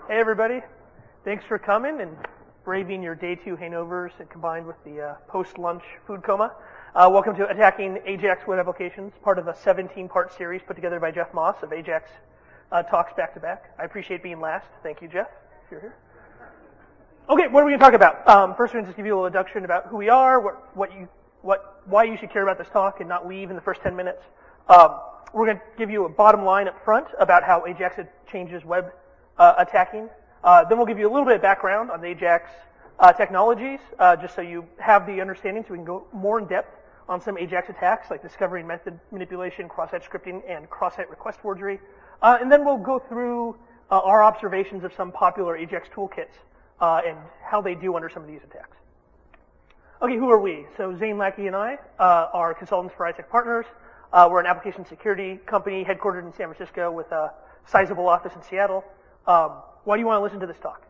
Hey everybody, thanks for coming and braving your day 2 hangovers and combined with the post-lunch food coma. Welcome to Attacking Ajax Web Applications, part of a 17-part series put together by Jeff Moss of Ajax Talks Back to Back. I appreciate being last. Thank you, Jeff, if you're here. Okay, what are we going to talk about? First, we're going to just give you a little introduction about who we are, why you should care about this talk and not leave in the first 10 minutes. We're going to give you a bottom line up front about how Ajax changes web attacking. Then we'll give you a little bit of background on the Ajax technologies, just so you have the understanding so we can go more in depth on some Ajax attacks like discovery and method manipulation, cross-site scripting, and cross-site request forgery. And then we'll go through our observations of some popular Ajax toolkits and how they do under some of these attacks. Okay, who are we? So Zane Lackey and I are consultants for iSec Partners. We're an application security company headquartered in San Francisco with a sizable office in Seattle. Why do you want to listen to this talk?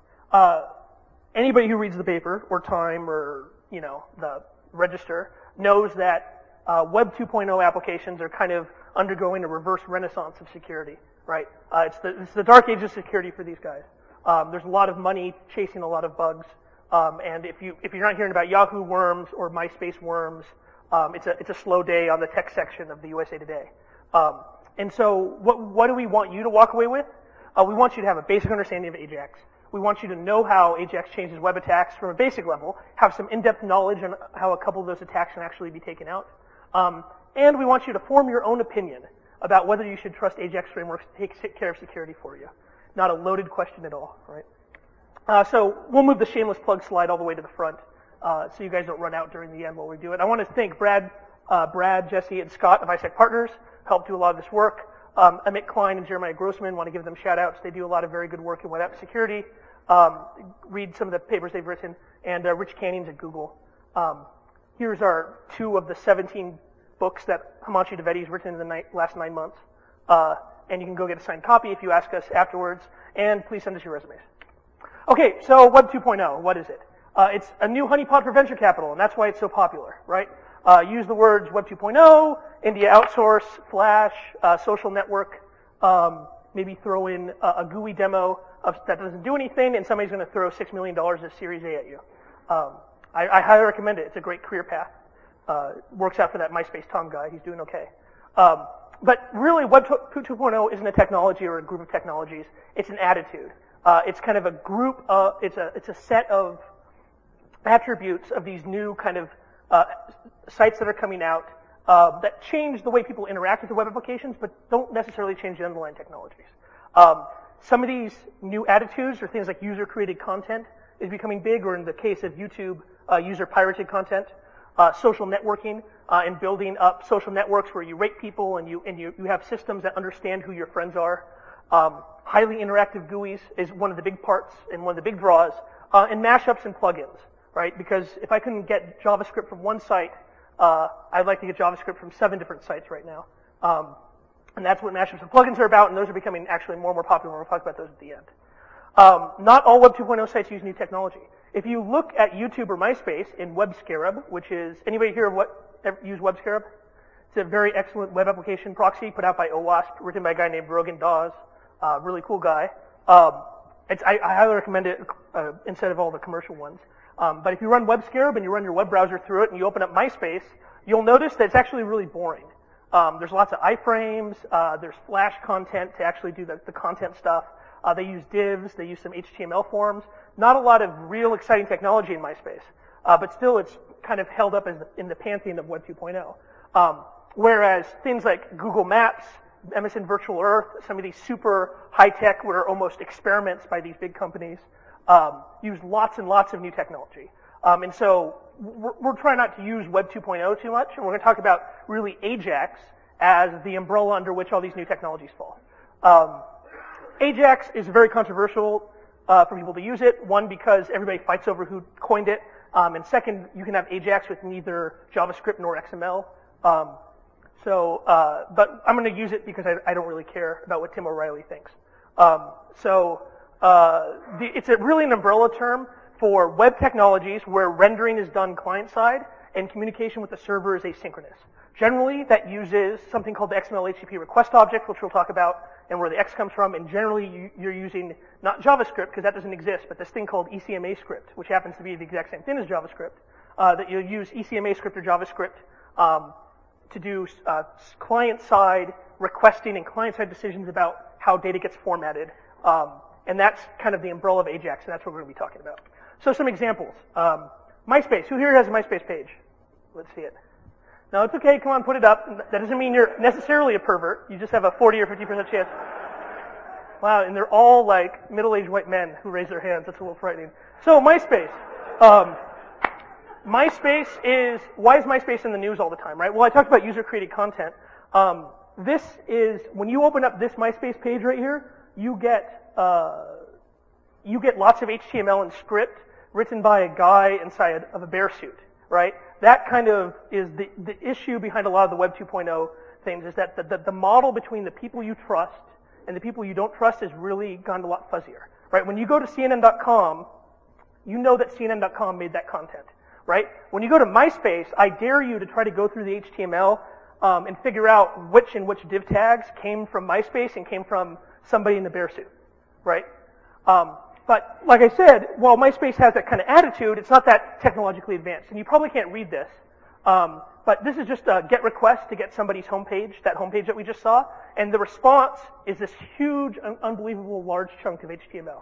Anybody who reads the paper or Time or, the Register knows that Web 2.0 applications are kind of undergoing a reverse renaissance of security, right? It's the dark age of security for these guys. There's a lot of money chasing a lot of bugs. And if you're not hearing about Yahoo worms or MySpace worms, it's a slow day on the tech section of the USA Today. And so what do we want you to walk away with? We want you to have a basic understanding of Ajax. We want you to know how Ajax changes web attacks from a basic level, have some in-depth knowledge on how a couple of those attacks can actually be taken out. And we want you to form your own opinion about whether you should trust Ajax frameworks to take care of security for you. Not a loaded question at all, right? So we'll move the shameless plug slide all the way to the front so you guys don't run out during the end while we do it. I want to thank Brad, Jesse, and Scott of iSec Partners, helped do a lot of this work. Amit Klein and Jeremiah Grossman, want to give them shout-outs. They do a lot of very good work in web app security. Read some of the papers they've written. And Rich Cannings at Google. Here's our 2 of the 17 books that Himanshu Dwivedi's written in the last 9 months. And you can go get a signed copy if you ask us afterwards. And please send us your resumes. Okay, so Web 2.0, what is it? It's a new honeypot for venture capital, and that's why it's so popular, right? Use the words Web 2.0, India outsource, Flash, social network, maybe throw in a GUI demo that doesn't do anything, and somebody's going to throw $6 million of Series A at you. I highly recommend it. It's a great career path. Works out for that MySpace Tom guy. He's doing okay. But really, Web 2.0 isn't a technology or a group of technologies. It's an attitude. It's kind of a group. It's a set of attributes of these new kind of sites that are coming out that change the way people interact with the web applications, but don't necessarily change the underlying technologies. Some of these new attitudes are things like user-created content is becoming big, or in the case of YouTube, user-pirated content, social networking, and building up social networks where you rate people and you have systems that understand who your friends are. Highly interactive GUIs is one of the big parts and one of the big draws, and mashups and plugins. Right? Because if I couldn't get JavaScript from one site, I'd like to get JavaScript from 7 different sites right now. And that's what mashups and plugins are about, and those are becoming actually more and more popular. We'll talk about those at the end. Not all Web 2.0 sites use new technology. If you look at YouTube or MySpace in WebScarab, which is, anybody here use WebScarab? It's a very excellent web application proxy put out by OWASP, written by a guy named Brogan Dawes, really cool guy. I highly recommend it instead of all the commercial ones. But if you run WebScarab and you run your web browser through it and you open up MySpace, you'll notice that it's actually really boring. There's lots of iframes, there's Flash content to actually do the content stuff. They use divs, they use some HTML forms. Not a lot of real exciting technology in MySpace, but still it's kind of held up as in the pantheon of Web 2.0. Whereas things like Google Maps, MSN Virtual Earth, some of these super high-tech, what are almost experiments by these big companies, use lots and lots of new technology. And so we're trying not to use Web 2.0 too much, and we're going to talk about really Ajax as the umbrella under which all these new technologies fall. Ajax is very controversial for people to use it. One, because everybody fights over who coined it. And second, you can have Ajax with neither JavaScript nor XML. But I'm going to use it because I don't really care about what Tim O'Reilly thinks. It's really an umbrella term for web technologies where rendering is done client-side and communication with the server is asynchronous. Generally, that uses something called the XML HTTP request object, which we'll talk about, and where the X comes from, and generally you're using not JavaScript, because that doesn't exist, but this thing called ECMA script, which happens to be the exact same thing as JavaScript, that you'll use ECMA script or JavaScript to do client-side requesting and client-side decisions about how data gets formatted. And that's kind of the umbrella of AJAX, and that's what we're going to be talking about. So some examples. MySpace. Who here has a MySpace page? Let's see it. No, it's okay. Come on, put it up. That doesn't mean you're necessarily a pervert. You just have a 40 or 50% chance. Wow, and they're all like middle-aged white men who raise their hands. That's a little frightening. So MySpace. Why is MySpace in the news all the time, right? Well, I talked about user-created content. This is, when you open up this MySpace page right here, you get lots of HTML and script written by a guy inside of a bear suit, right? That kind of is the issue behind a lot of the Web 2.0 things, is that the model between the people you trust and the people you don't trust has really gone a lot fuzzier, right? When you go to CNN.com, you know that CNN.com made that content, right? When you go to MySpace, I dare you to try to go through the HTML and figure out which and which div tags came from MySpace and came from somebody in the bear suit, right? But like I said, while MySpace has that kind of attitude, it's not that technologically advanced. And you probably can't read this. But this is just a GET request to get somebody's homepage, that homepage that we just saw. And the response is this huge, unbelievable large chunk of HTML.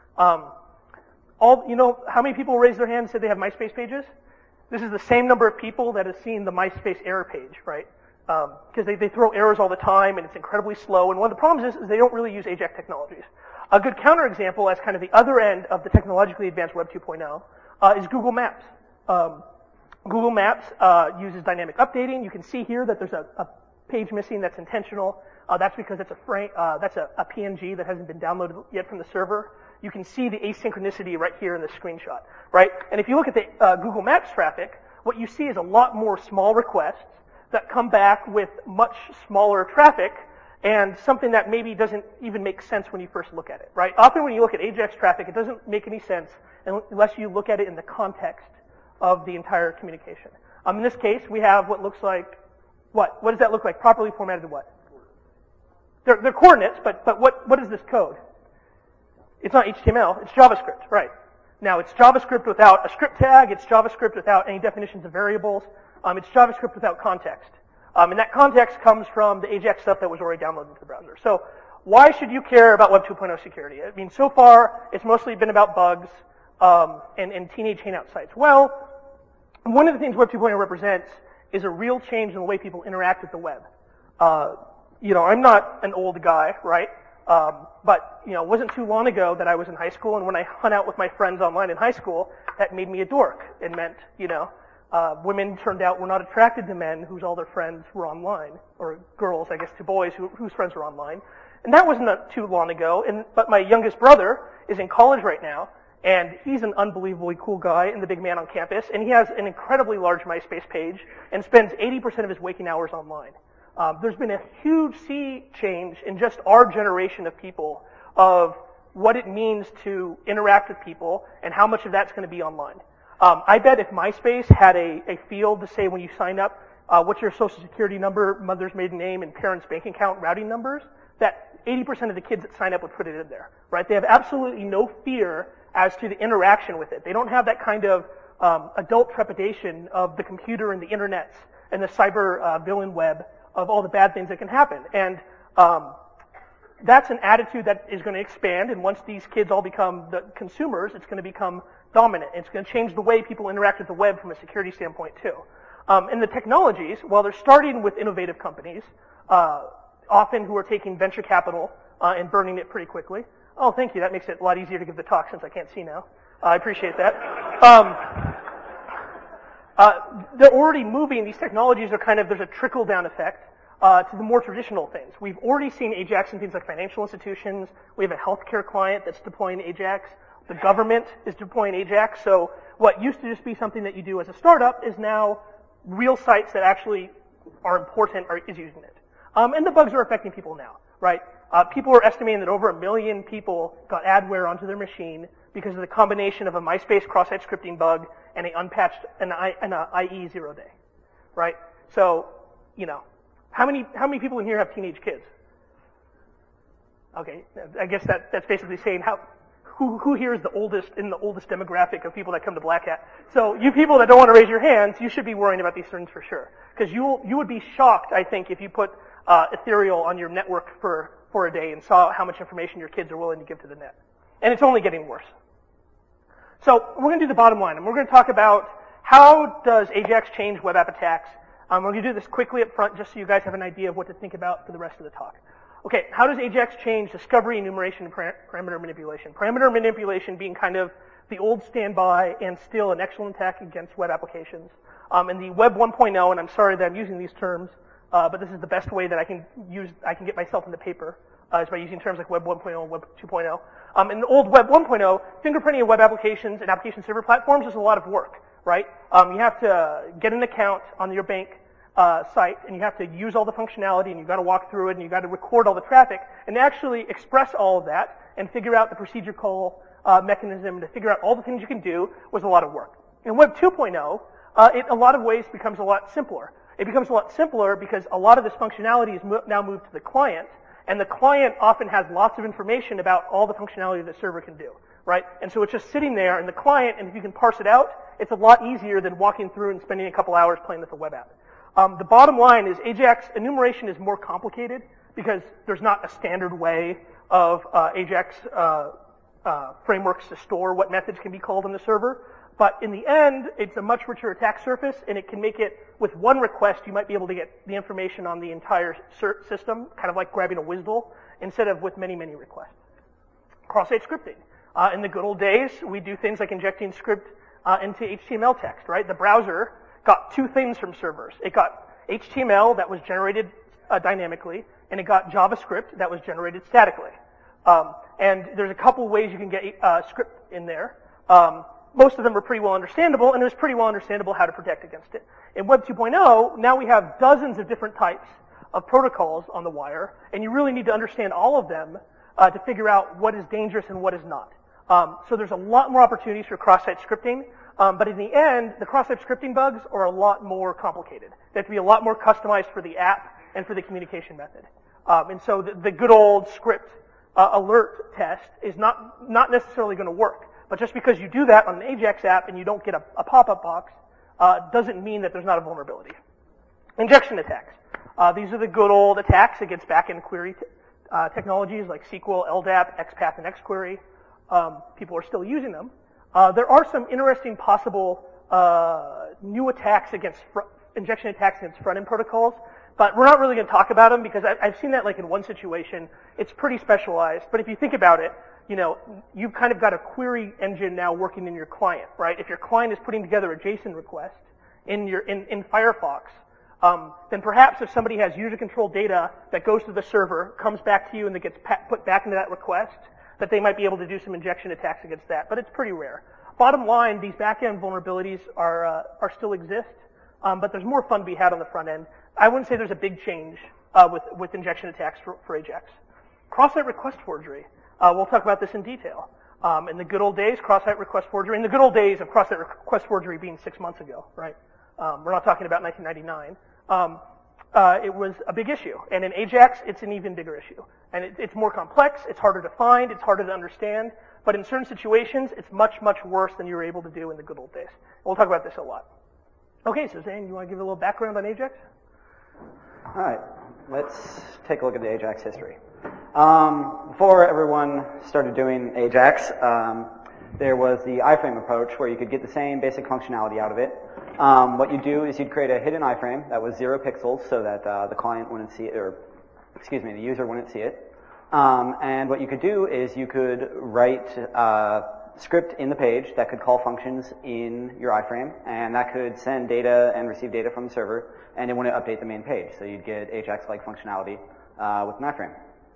How many people raised their hand and said they have MySpace pages? This is the same number of people that have seen the MySpace error page, right? Because they throw errors all the time, and it's incredibly slow. And one of the problems is they don't really use AJAX technologies. A good counterexample, as kind of the other end of the technologically advanced Web 2.0, is Google Maps. Google Maps uses dynamic updating. You can see here that there's a page missing that's intentional. That's because that's a PNG that hasn't been downloaded yet from the server. You can see the asynchronicity right here in the screenshot, right? And if you look at the Google Maps traffic, what you see is a lot more small requests that come back with much smaller traffic, and something that maybe doesn't even make sense when you first look at it, right? Often when you look at AJAX traffic, it doesn't make any sense unless you look at it in the context of the entire communication. In this case, we have what looks like, what does that look like? Properly formatted what? They're coordinates, but what is this code? It's not HTML, it's JavaScript, right? Now, it's JavaScript without a script tag, it's JavaScript without any definitions of variables, it's JavaScript without context. And that context comes from the AJAX stuff that was already downloaded into the browser. So why should you care about Web 2.0 security? I mean, so far, it's mostly been about bugs and teenage hangout sites. Well, one of the things Web 2.0 represents is a real change in the way people interact with the web. I'm not an old guy, right? But it wasn't too long ago that I was in high school, and when I hung out with my friends online in high school, that made me a dork. It meant, women turned out were not attracted to men whose all their friends were online, or girls, I guess, to boys whose friends were online. And that wasn't too long ago, but my youngest brother is in college right now, and he's an unbelievably cool guy and the big man on campus, and he has an incredibly large MySpace page and spends 80% of his waking hours online. There's been a huge sea change in just our generation of people of what it means to interact with people and how much of that's going to be online. I bet if MySpace had a field to say when you sign up, what's your social security number, mother's maiden name, and parents' bank account routing numbers, that 80% of the kids that sign up would put it in there, right? They have absolutely no fear as to the interaction with it. They don't have that kind of adult trepidation of the computer and the internets and the cyber villain web of all the bad things that can happen. And that's an attitude that is going to expand, and once these kids all become the consumers, it's going to become dominant. It's going to change the way people interact with the web from a security standpoint, too. And the technologies, while they're starting with innovative companies, often who are taking venture capital and burning it pretty quickly. Oh, thank you. That makes it a lot easier to give the talk since I can't see now. I appreciate that. They're already moving. These technologies are there's a trickle-down effect to the more traditional things. We've already seen AJAX in things like financial institutions. We have a healthcare client that's deploying AJAX. The government is deploying AJAX. So what used to just be something that you do as a startup is now real sites that actually are important is using it. And the bugs are affecting people now, right? People are estimating that over 1 million people got adware onto their machine because of the combination of a MySpace cross-site scripting bug and an unpatched an IE 0-day, right? So, how many people in here have teenage kids? Okay, I guess that's basically saying who here is the oldest in the oldest demographic of people that come to Black Hat. So you people that don't want to raise your hands, you should be worrying about these things for sure. Because you would be shocked, I think, if you put Ethereal on your network for a day and saw how much information your kids are willing to give to the net. And it's only getting worse. So we're going to do the bottom line, and we're going to talk about how does AJAX change web app attacks. We're going to do this quickly up front just so you guys have an idea of what to think about for the rest of the talk. Okay, how does AJAX change discovery, enumeration, and parameter manipulation? Parameter manipulation being kind of the old standby and still an excellent attack against web applications. In the Web 1.0, and I'm sorry that I'm using these terms, but this is the best way that I can get myself in the paper, is by using terms like Web 1.0 and Web 2.0. In the old Web 1.0, fingerprinting of web applications and application server platforms is a lot of work, right? You have to get an account on your bank site, and you have to use all the functionality, and you've got to walk through it, and you've got to record all the traffic, and actually express all of that, and figure out the procedure call mechanism to figure out all the things you can do was a lot of work. In Web 2.0, it a lot of ways becomes a lot simpler. It becomes a lot simpler because a lot of this functionality is now moved to the client, and the client often has lots of information about all the functionality the server can do, right? And so it's just sitting there in the client, and if you can parse it out, it's a lot easier than walking through and spending a couple hours playing with the web app. The bottom line is AJAX enumeration is more complicated because there's not a standard way of AJAX frameworks to store what methods can be called on the server. But in the end, it's a much richer attack surface, and it can make it, with one request, you might be able to get the information on the entire system, kind of like grabbing a WSDL, instead of with many, many requests. Cross-site scripting. In the good old days, we do things like injecting script into HTML text, right? The browser got two things from servers. It got HTML that was generated dynamically, and it got JavaScript that was generated statically. And there's a couple ways you can get script in there. Most of them are pretty well understandable, and it was pretty well understandable how to protect against it. In Web 2.0, now we have dozens of different types of protocols on the wire, and you really need to understand all of them to figure out what is dangerous and what is not. So there's a lot more opportunities for cross-site scripting, but in the end, the cross-site scripting bugs are a lot more complicated. They have to be a lot more customized for the app and for the communication method. And so the good old script alert test is not necessarily going to work. But just because you do that on an AJAX app and you don't get a pop-up box doesn't mean that there's not a vulnerability. Injection attacks. These are the good old attacks against back-end query technologies like SQL, LDAP, XPath, and XQuery. People are still using them. There are some interesting possible new attacks against injection attacks against front-end protocols, but we're not really going to talk about them because I've seen that like in one situation. It's pretty specialized, but if you think about it, you know, you've kind of got a query engine now working in your client, right? If your client is putting together a JSON request in Firefox, then perhaps if somebody has user-controlled data that goes to the server, comes back to you, and that gets put back into that request, that they might be able to do some injection attacks against that, but it's pretty rare. Bottom line, these back-end vulnerabilities are still exist, but there's more fun to be had on the front end. I wouldn't say there's a big change with injection attacks for AJAX. Cross-site request forgery. We'll talk about this in detail. In the good old days, cross-site request forgery, in the good old days of cross-site request forgery being 6 months ago, right? We're not talking about 1999. It was a big issue. And in AJAX, it's an even bigger issue. And it's more complex, it's harder to find, it's harder to understand, but in certain situations, it's much, much worse than you were able to do in the good old days. We'll talk about this a lot. Okay, so Zane, you want to give a little background on AJAX? All right, let's take a look at the AJAX history. Before everyone started doing AJAX, there was the iframe approach where you could get the same basic functionality out of it. What you'd do is you'd create a hidden iframe that was 0 pixels so that the client wouldn't see it, or excuse me, the user wouldn't see it. And what you could do is you could write script in the page that could call functions in your iframe, and that could send data and receive data from the server, and it wouldn't update the main page. So you'd get AJAX-like functionality with an iframe.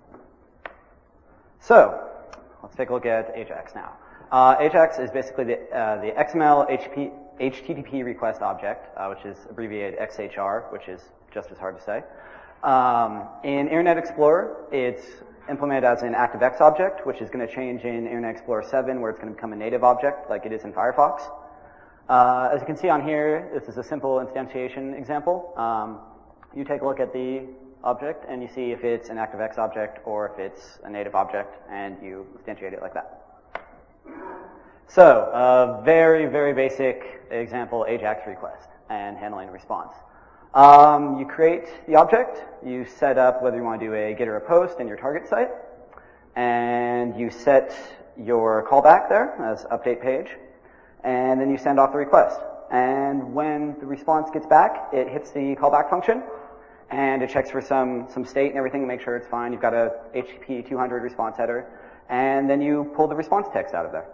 So let's take a look at AJAX now. AJAX is basically the XML HTTP request object, which is abbreviated XHR, which is just as hard to say. In Internet Explorer, it's implemented as an ActiveX object, which is going to change in Internet Explorer 7, where it's going to become a native object like it is in Firefox. As you can see on here, this is a simple instantiation example. You take a look at the object, and you see if it's an ActiveX object or if it's a native object, and you instantiate it like that. So, a very, very basic example AJAX request and handling a response. You create the object, you set up whether you want to do a get or a post in your target site, and you set your callback there as update page, and then you send off the request. And when the response gets back, it hits the callback function, and it checks for some state and everything to make sure it's fine. You've got a HTTP 200 response header, and then you pull the response text out of there.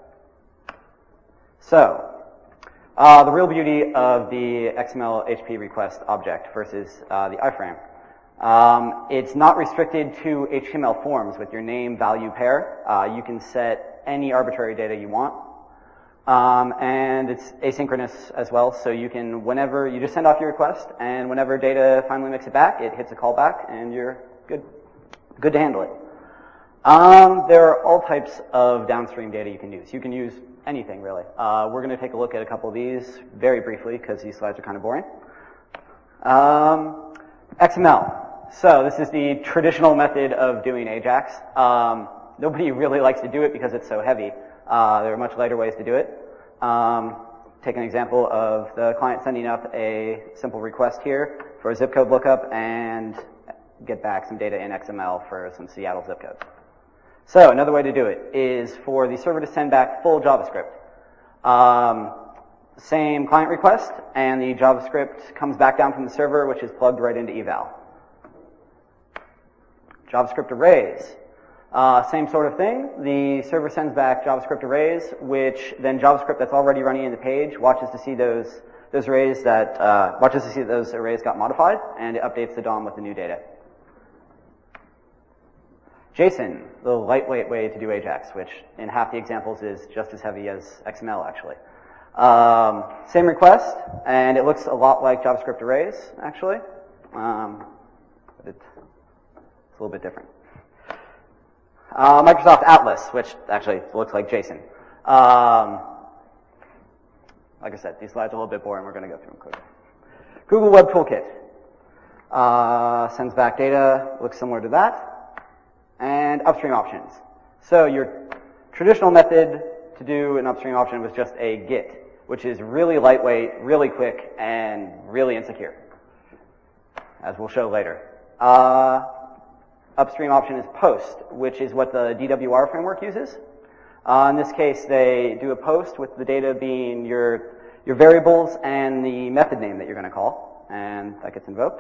So, the real beauty of the XML HTTP request object versus the iframe. It's not restricted to HTML forms with your name value pair. You can set any arbitrary data you want. And it's asynchronous as well, so you can, whenever, you just send off your request, and whenever data finally makes it back, it hits a callback, and you're good to handle it. There are all types of downstream data you can use. You can use anything, really. We're going to take a look at a couple of these very briefly, because these slides are kind of boring. XML. So this is the traditional method of doing AJAX. Nobody really likes to do it because it's so heavy. There are much lighter ways to do it. Take an example of the client sending up a simple request here for a zip code lookup and get back some data in XML for some Seattle zip codes. So another way to do it is for the server to send back full JavaScript. Same client request, and the JavaScript comes back down from the server, which is plugged right into eval. JavaScript arrays. Same sort of thing. The server sends back JavaScript arrays, which then JavaScript that's already running in the page watches to see those arrays that those arrays got modified, and it updates the DOM with the new data. JSON, the lightweight way to do AJAX, which in half the examples is just as heavy as XML actually. Same request, and it looks a lot like JavaScript arrays actually, but it's a little bit different. Microsoft Atlas, which actually looks like JSON. Like I said, these slides are a little bit boring. We're going to go through them quickly. Google Web Toolkit sends back data, looks similar to that. And upstream options. So your traditional method to do an upstream option was just a get, which is really lightweight, really quick, and really insecure, as we'll show later. Upstream option is post, which is what the DWR framework uses. In this case, they do a post with the data being your variables and the method name that you're going to call, and that gets invoked.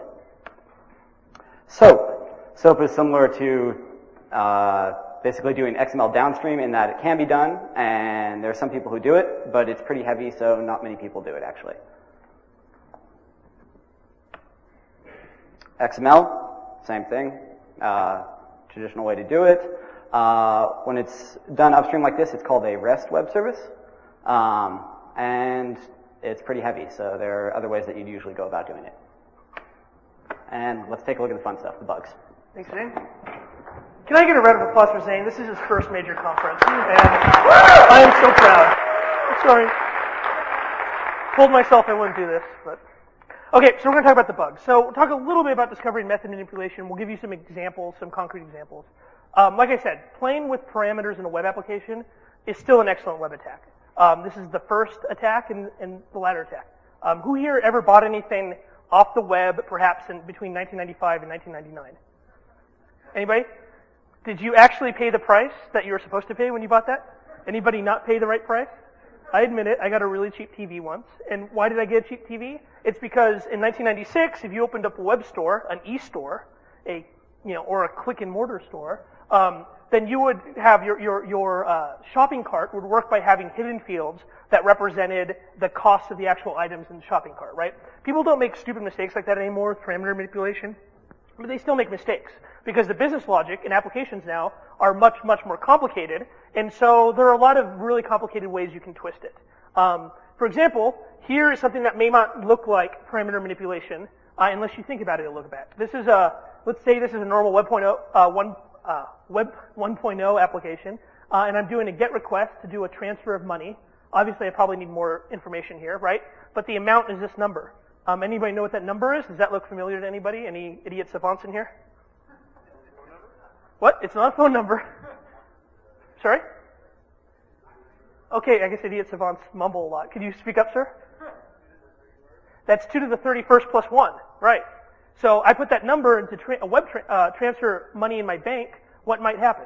SOAP. SOAP is similar to basically doing XML downstream in that it can be done, and there are some people who do it, but it's pretty heavy, so not many people do it actually. XML, same thing. Traditional way to do it. When it's done upstream like this, it's called a REST web service, and it's pretty heavy, so there are other ways that you'd usually go about doing it. And let's take a look at the fun stuff, the bugs. Thanks, Zane. Can I get a round of applause for Zane? This is his first major conference, and I am so proud. Sorry. Told myself I wouldn't do this, but... Okay, so we're going to talk about the bugs. So we'll talk a little bit about discovery and method manipulation. We'll give you some examples, some concrete examples. Like I said, playing with parameters in a web application is still an excellent web attack. This is the first attack and the latter attack. Who here ever bought anything off the web, perhaps in between 1995 and 1999? Anybody? Did you actually pay the price that you were supposed to pay when you bought that? Anybody not pay the right price? I admit it, I got a really cheap TV once. And why did I get a cheap TV? It's because in 1996, if you opened up a web store, an e-store, or a click and mortar store, then you would have your shopping cart would work by having hidden fields that represented the cost of the actual items in the shopping cart, right? People don't make stupid mistakes like that anymore with parameter manipulation, but they still make mistakes because the business logic and applications now are much, much more complicated, and so there are a lot of really complicated ways you can twist it. For example, here is something that may not look like parameter manipulation unless you think about it a little bit. This is let's say this is a normal Web 1.0 application, and I'm doing a GET request to do a transfer of money. Obviously, I probably need more information here, right? But the amount is this number. Anybody know what that number is? Does that look familiar to anybody? Any idiot savants in here? What? It's not a phone number. Sorry? Okay, I guess idiot savants mumble a lot. Could you speak up, sir? That's 2 to the 31st plus 1. Right. So I put that number into a web transfer money in my bank. What might happen?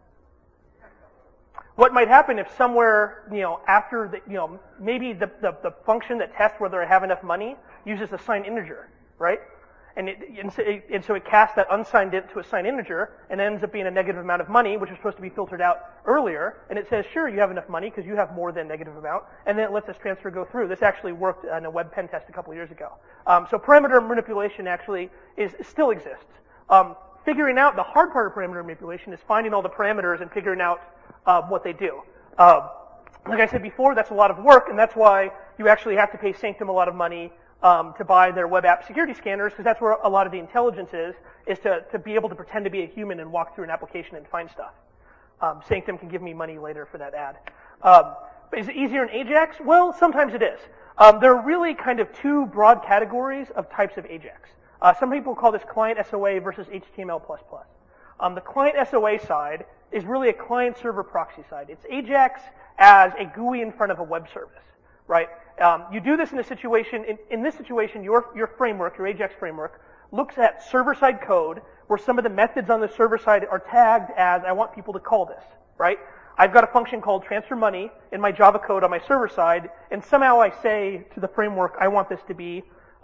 What might happen if somewhere, after the, maybe the function that tests whether I have enough money uses a signed integer, right? And so it casts that unsigned int to a signed integer and ends up being a negative amount of money, which is supposed to be filtered out earlier. And it says, sure, you have enough money because you have more than negative amount. And then it lets this transfer go through. This actually worked in a web pen test a couple of years ago. So parameter manipulation actually still exists. Figuring out the hard part of parameter manipulation is finding all the parameters and figuring out what they do. Like I said before, that's a lot of work, and that's why you actually have to pay Sanctum a lot of money to buy their web app security scanners, because that's where a lot of the intelligence is to be able to pretend to be a human and walk through an application and find stuff. Sanctum can give me money later for that ad. But is it easier in Ajax? Well, sometimes it is. There are really kind of two broad categories of types of Ajax. Some people call this client SOA versus HTML++. The client SOA side is really a client-server proxy side. It's Ajax as a GUI in front of a web service, right? You do this in a situation, in this situation, your framework, your Ajax framework, looks at server-side code where some of the methods on the server side are tagged as, I want people to call this, right? I've got a function called transfer money in my Java code on my server side, and somehow I say to the framework, I want this to be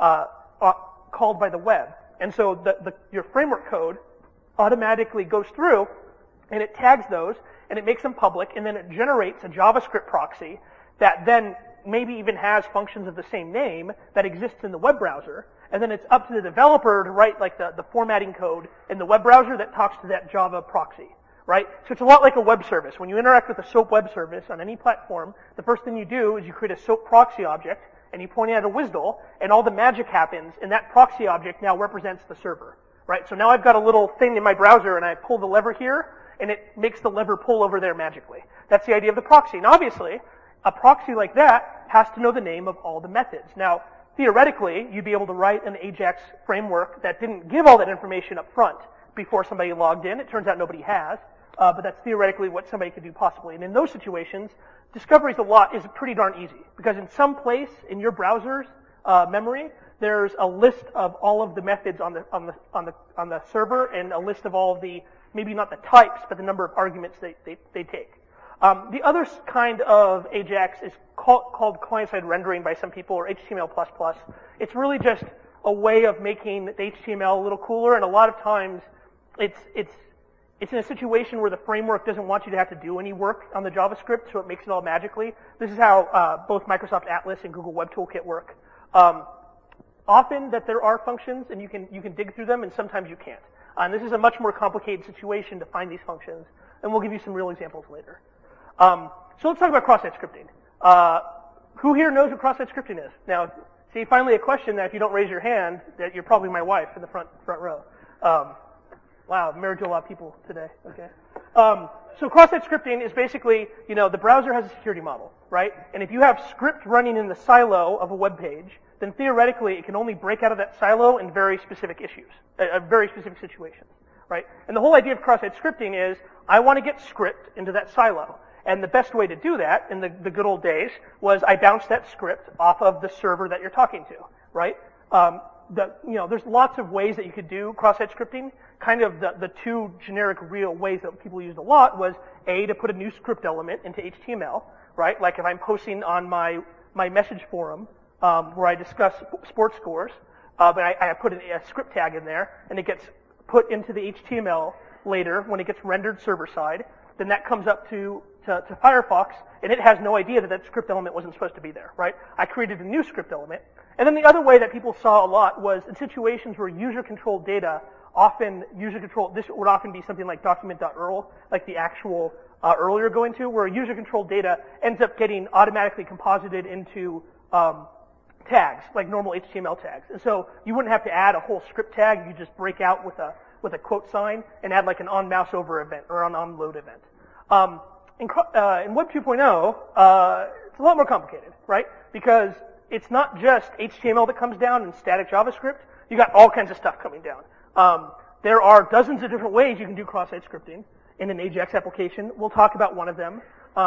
called by the web. And so your framework code automatically goes through, and it tags those, and it makes them public, and then it generates a JavaScript proxy that then maybe even has functions of the same name that exists in the web browser, and then it's up to the developer to write like the formatting code in the web browser that talks to that Java proxy, right? So it's a lot like a web service. When you interact with a SOAP web service on any platform, the first thing you do is you create a SOAP proxy object, and you point it at a WSDL, and all the magic happens, and that proxy object now represents the server, right? So now I've got a little thing in my browser, and I pull the lever here, and it makes the lever pull over there magically. That's the idea of the proxy. And obviously, a proxy like that has to know the name of all the methods. Now, theoretically, you'd be able to write an Ajax framework that didn't give all that information up front before somebody logged in. It turns out nobody has, but that's theoretically what somebody could do possibly. And in those situations, discovery is pretty darn easy, because in some place in your browser's memory, there's a list of all of the methods on the server, and a list of all of the, maybe not the types, but the number of arguments they take. The other kind of Ajax is called client-side rendering by some people, or HTML++. It's really just a way of making the HTML a little cooler, and a lot of times it's in a situation where the framework doesn't want you to have to do any work on the JavaScript, so it makes it all magically. This is how both Microsoft Atlas and Google Web Toolkit work. Often that there are functions, and you can dig through them, and sometimes you can't. And this is a much more complicated situation to find these functions, and we'll give you some real examples later. So let's talk about cross-site scripting. Who here knows what cross-site scripting is? Now, see, finally a question that if you don't raise your hand, that you're probably my wife in the front row. Wow, married to a lot of people today. Okay. So cross-site scripting is basically, the browser has a security model, right? And if you have script running in the silo of a web page, then theoretically it can only break out of that silo in very specific very specific situations, right? And the whole idea of cross-site scripting is, I want to get script into that silo. And the best way to do that in the good old days was I bounce that script off of the server that you're talking to, right? There's lots of ways that you could do cross-site scripting. Kind of the two generic real ways that people used a lot was to put a new script element into HTML, right? Like if I'm posting on my message forum where I discuss sports scores, but I put a script tag in there, and it gets put into the HTML later when it gets rendered server side. Then that comes up to Firefox, and it has no idea that script element wasn't supposed to be there, right? I created a new script element. And then the other way that people saw a lot was in situations where user-controlled data, this would often be something like document.url, like the actual URL you're going to, where user-controlled data ends up getting automatically composited into tags, like normal HTML tags. And so you wouldn't have to add a whole script tag. You just break out with a quote sign and add like an on-mouse over event or an on-load event. In Web 2.0, it's a lot more complicated, right? Because it's not just HTML that comes down and static JavaScript. You got all kinds of stuff coming down. There are dozens of different ways you can do cross-site scripting in an AJAX application. We'll talk about one of them.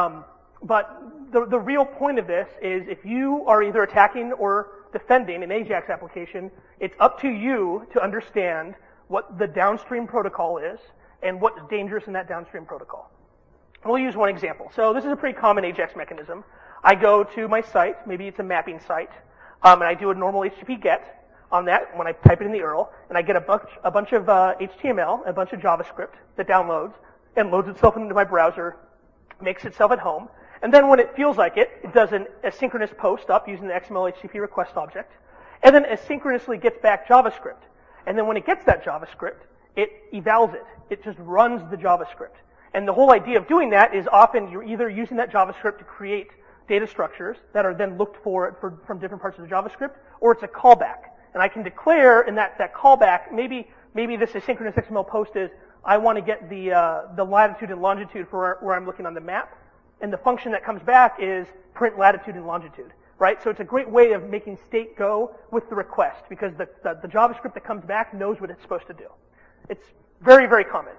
But the real point of this is if you are either attacking or defending an AJAX application, it's up to you to understand what the downstream protocol is and what's dangerous in that downstream protocol. We'll use one example. So this is a pretty common AJAX mechanism. I go to my site, maybe it's a mapping site, and I do a normal HTTP GET on that when I type it in the URL, and I get a bunch of HTML, a bunch of JavaScript that downloads and loads itself into my browser, makes itself at home, and then when it feels like it, it does an asynchronous post up using the XML HTTP request object, and then asynchronously gets back JavaScript. And then when it gets that JavaScript, it evals it. It just runs the JavaScript. And the whole idea of doing that is often you're either using that JavaScript to create data structures that are then looked for from different parts of the JavaScript, or it's a callback. And I can declare in that callback, maybe this asynchronous XML post is, I want to get the latitude and longitude for where I'm looking on the map. And the function that comes back is print latitude and longitude, right? So it's a great way of making state go with the request because the JavaScript that comes back knows what it's supposed to do. It's very, very common.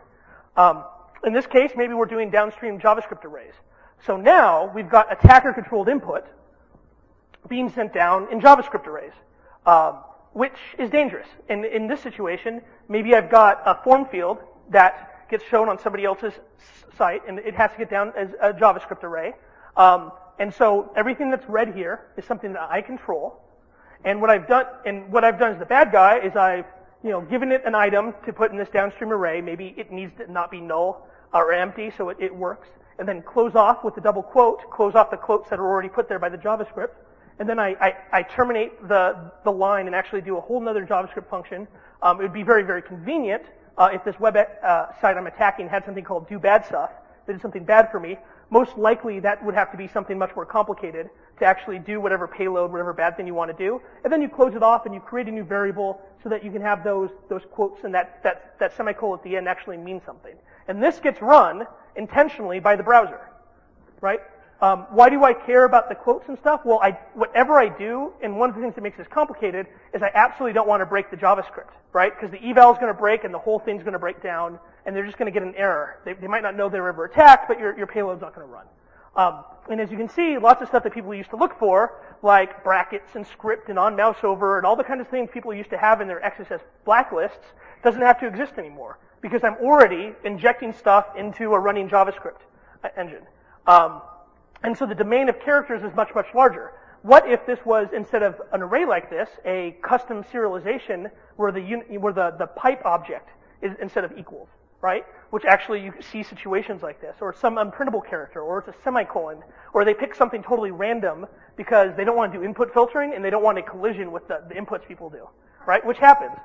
In this case, maybe we're doing downstream JavaScript arrays. So now we've got attacker-controlled input being sent down in JavaScript arrays, which is dangerous. In this situation, maybe I've got a form field that gets shown on somebody else's site, and it has to get down as a JavaScript array. And so everything that's read here is something that I control. And what I've done as the bad guy is I've given it an item to put in this downstream array. Maybe it needs to not be null or empty, so it works. And then close off with the double quote, close off the quotes that are already put there by the JavaScript. And then I terminate the line and actually do a whole other JavaScript function. It would be very, very convenient if this web site I'm attacking had something called do bad stuff, that did something bad for me. Most likely that would have to be something much more complicated to actually do whatever payload, whatever bad thing you want to do. And then you close it off and you create a new variable so that you can have those quotes and that semicolon at the end actually means something. And this gets run intentionally by the browser, right? Why do I care about the quotes and stuff? Well, whatever I do, and one of the things that makes this complicated is I absolutely don't want to break the JavaScript, right? Because the eval is going to break and the whole thing's going to break down, and they're just going to get an error. They might not know they were ever attacked, but your payload's not going to run. And as you can see, lots of stuff that people used to look for, like brackets and script and on mouse over and all the kinds of things people used to have in their XSS blacklists, doesn't have to exist anymore because I'm already injecting stuff into a running JavaScript engine. And so the domain of characters is much, much larger. What if this was, instead of an array like this, a custom serialization where the pipe object is instead of equals, right? Which actually you see situations like this, or some unprintable character, or it's a semicolon, or they pick something totally random because they don't want to do input filtering and they don't want a collision with the inputs people do, right? Which happens.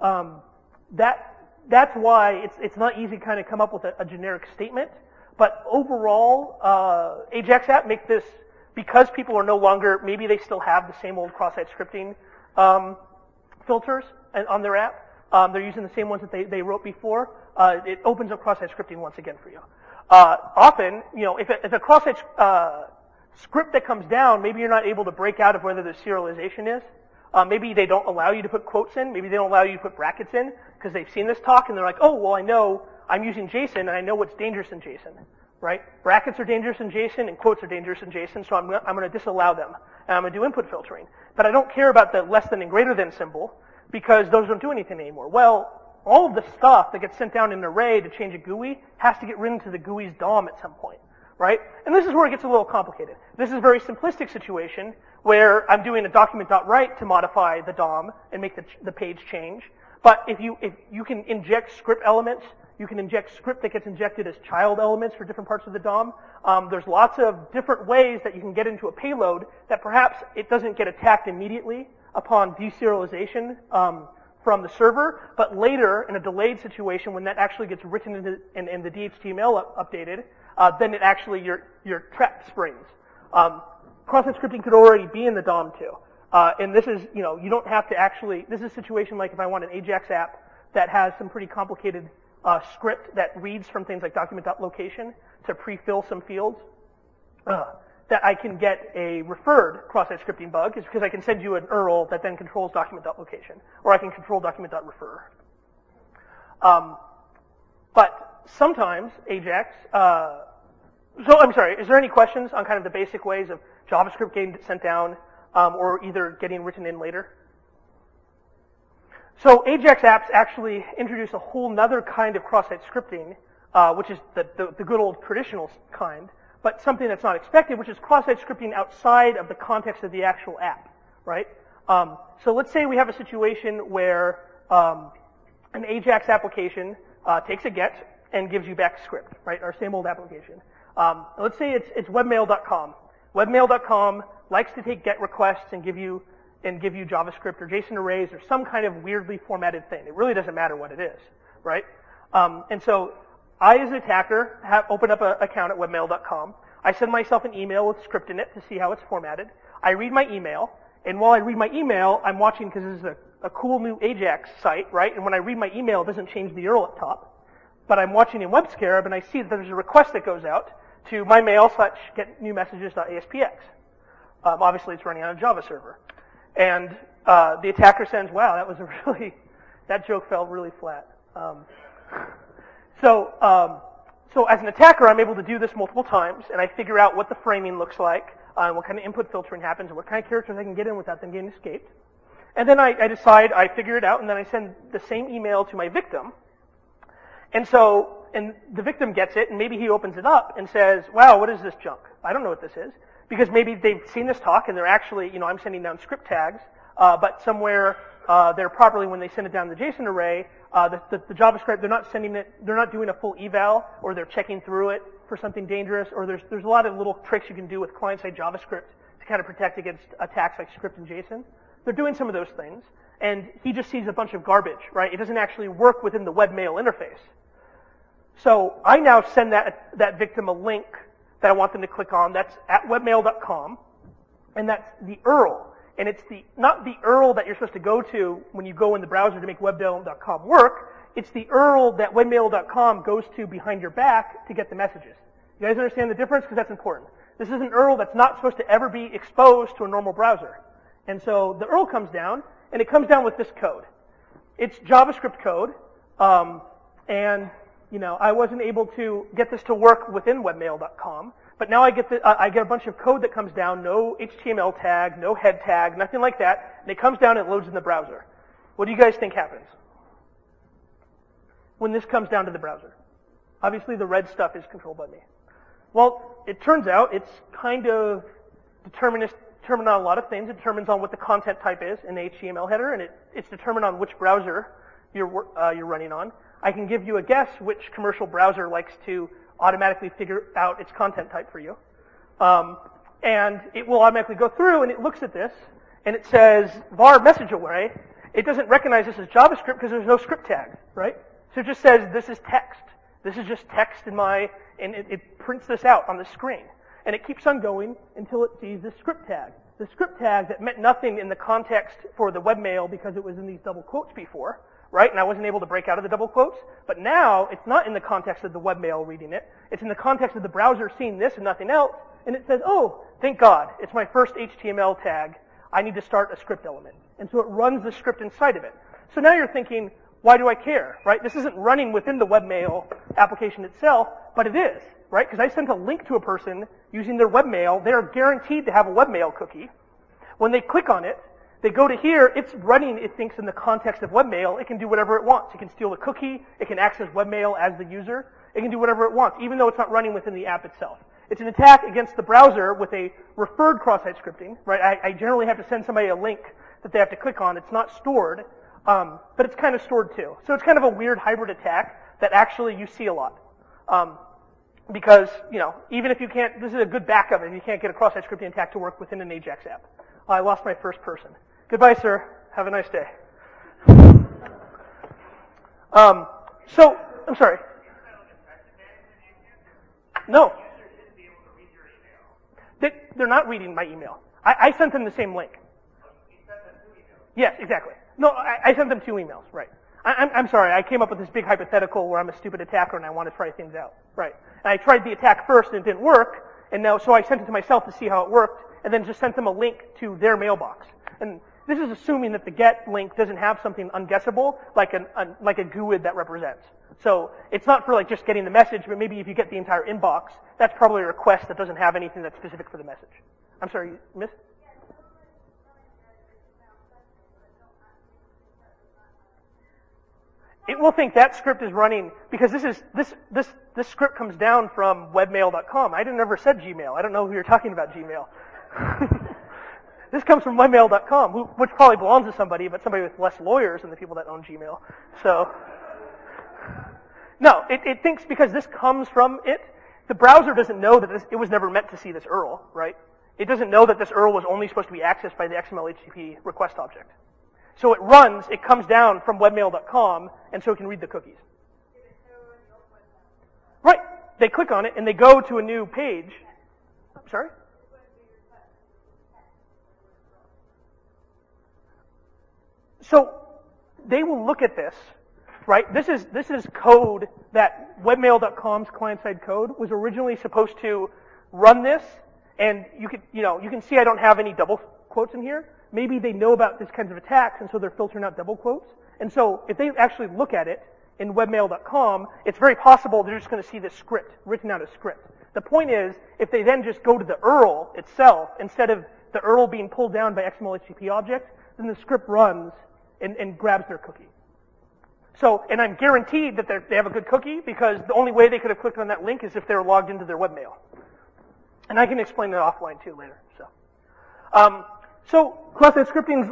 That's why it's not easy to kind of come up with a generic statement. But overall, AJAX app make this, because people are no longer, maybe they still have the same old cross-site scripting filters on their app. They're using the same ones that they wrote before. It opens up cross-site scripting once again for you. Often, if a cross-site script that comes down, maybe you're not able to break out of whether the serialization is. Maybe they don't allow you to put quotes in. Maybe they don't allow you to put brackets in because they've seen this talk and they're like, oh, well, I know I'm using JSON and I know what's dangerous in JSON, right? Brackets are dangerous in JSON and quotes are dangerous in JSON, so I'm going to disallow them and I'm going to do input filtering. But I don't care about the less than and greater than symbol because those don't do anything anymore. Well, all of the stuff that gets sent down in an array to change a GUI has to get written to the GUI's DOM at some point, right? And this is where it gets a little complicated. This is a very simplistic situation where I'm doing a document.write to modify the DOM and make the page change. But if you can inject script elements, you can inject script that gets injected as child elements for different parts of the DOM. There's lots of different ways that you can get into a payload that perhaps it doesn't get attacked immediately upon deserialization from the server, but later in a delayed situation when that actually gets written into and the DHTML updated, then it actually your trap springs. Cross-site scripting could already be in the DOM too. And this is, you don't have to actually, this is a situation like if I want an AJAX app that has some pretty complicated script that reads from things like document.location to pre-fill some fields. that I can get a referred cross-site scripting bug is because I can send you an URL that then controls document.location, or I can control document.refer. But sometimes Ajax, so I'm sorry, is there any questions on kind of the basic ways of JavaScript getting sent down, or either getting written in later? So Ajax apps actually introduce a whole nother kind of cross-site scripting, which is the good old traditional kind, but something that's not expected, which is cross-site scripting outside of the context of the actual app, right? So let's say we have a situation where an Ajax application takes a GET and gives you back a script, right? Our same old application. Let's say it's webmail.com. Webmail.com likes to take GET requests and give you JavaScript or JSON arrays or some kind of weirdly formatted thing. It really doesn't matter what it is, right? And so I, as an attacker, open up an account at webmail.com. I send myself an email with script in it to see how it's formatted. I read my email, and while I read my email, I'm watching, because this is a cool new Ajax site, right? And when I read my email, it doesn't change the URL up top. But I'm watching in WebScarab, and I see that there's a request that goes out to mymail/getnewmessages.aspx. Obviously, it's running on a Java server. And the attacker sends, wow, that joke fell really flat. So as an attacker, I'm able to do this multiple times, and I figure out what the framing looks like, what kind of input filtering happens, and what kind of characters I can get in without them getting escaped. And then I decide, I figure it out, and then I send the same email to my victim. And the victim gets it, and maybe he opens it up and says, wow, what is this junk? I don't know what this is. Because maybe they've seen this talk, and they're actually, I'm sending down script tags, but somewhere they're properly, when they send it down the JSON array, the JavaScript, they're not doing a full eval, or they're checking through it for something dangerous, or there's a lot of little tricks you can do with client-side JavaScript to kind of protect against attacks like script and JSON. They're doing some of those things, and he just sees a bunch of garbage, right? It doesn't actually work within the webmail interface. So I now send that victim a link that I want them to click on. That's at webmail.com, and that's the URL. And it's not the URL that you're supposed to go to when you go in the browser to make webmail.com work. It's the URL that webmail.com goes to behind your back to get the messages. You guys understand the difference? Because that's important. This is an URL that's not supposed to ever be exposed to a normal browser. And so the URL comes down, and it comes down with this code. It's JavaScript code, and I wasn't able to get this to work within webmail.com, but now I get a bunch of code that comes down, no HTML tag, no head tag, nothing like that, and it comes down and it loads in the browser. What do you guys think happens when this comes down to the browser? Obviously, the red stuff is controlled by me. Well, it turns out it's kind of determined on a lot of things. It determines on what the content type is in the HTML header, and it's determined on which browser you're running on. I can give you a guess which commercial browser likes to automatically figure out its content type for you. And it will automatically go through, and it looks at this, and it says, var message array. It doesn't recognize this as JavaScript because there's no script tag, right? So it just says, this is text. This is just text and it prints this out on the screen. And it keeps on going until it sees the script tag. The script tag that meant nothing in the context for the webmail because it was in these double quotes before, right? And I wasn't able to break out of the double quotes. But now, it's not in the context of the webmail reading it. It's in the context of the browser seeing this and nothing else. And it says, oh, thank God, it's my first HTML tag. I need to start a script element. And so it runs the script inside of it. So now you're thinking, why do I care, right? This isn't running within the webmail application itself, but it is, right? Because I sent a link to a person using their webmail. They're guaranteed to have a webmail cookie. When they click on it, they go to here, it's running, it thinks, in the context of webmail. It can do whatever it wants. It can steal the cookie. It can access webmail as the user. It can do whatever it wants, even though it's not running within the app itself. It's an attack against the browser with a referred cross-site scripting, right? I generally have to send somebody a link that they have to click on. It's not stored, but it's kind of stored too. So it's kind of a weird hybrid attack that actually you see a lot. Because, even if you can't, this is a good backup if you can't get a cross-site scripting attack to work within an Ajax app. I lost my first person. Goodbye, sir. Have a nice day. I'm sorry. No. They're not reading my email. I sent them the same link. Yes, exactly. No, I sent them 2 emails, right. I'm sorry, I came up with this big hypothetical where I'm a stupid attacker and I want to try things out. Right. And I tried the attack first and it didn't work, And now, so I sent it to myself to see how it worked, and then just sent them a link to their mailbox. And this is assuming that the get link doesn't have something unguessable, like a GUID that represents. So it's not for like just getting the message, but maybe if you get the entire inbox, that's probably a request that doesn't have anything that's specific for the message. I'm sorry, Miss? It will think that script is running because this script comes down from webmail.com. I never said Gmail. I don't know who you're talking about, Gmail. This comes from webmail.com, which probably belongs to somebody, but somebody with less lawyers than the people that own Gmail. So, no, it thinks because this comes from it, the browser doesn't know that it was never meant to see this URL, right? It doesn't know that this URL was only supposed to be accessed by the XML HTTP request object. So it comes down from webmail.com, and so it can read the cookies. Right. They click on it, and they go to a new page. I'm sorry? So they will look at this, right? This is code that webmail.com's client-side code was originally supposed to run this, and you can see I don't have any double quotes in here. Maybe they know about these kinds of attacks, and so they're filtering out double quotes. And so if they actually look at it in webmail.com, it's very possible they're just going to see this script, written out as script. The point is, if they then just go to the URL itself, instead of the URL being pulled down by XML HTTP object, then the script runs and grabs their cookie. So, and I'm guaranteed that they have a good cookie because the only way they could have clicked on that link is if they were logged into their webmail. And I can explain that offline too later. So cross-site scripting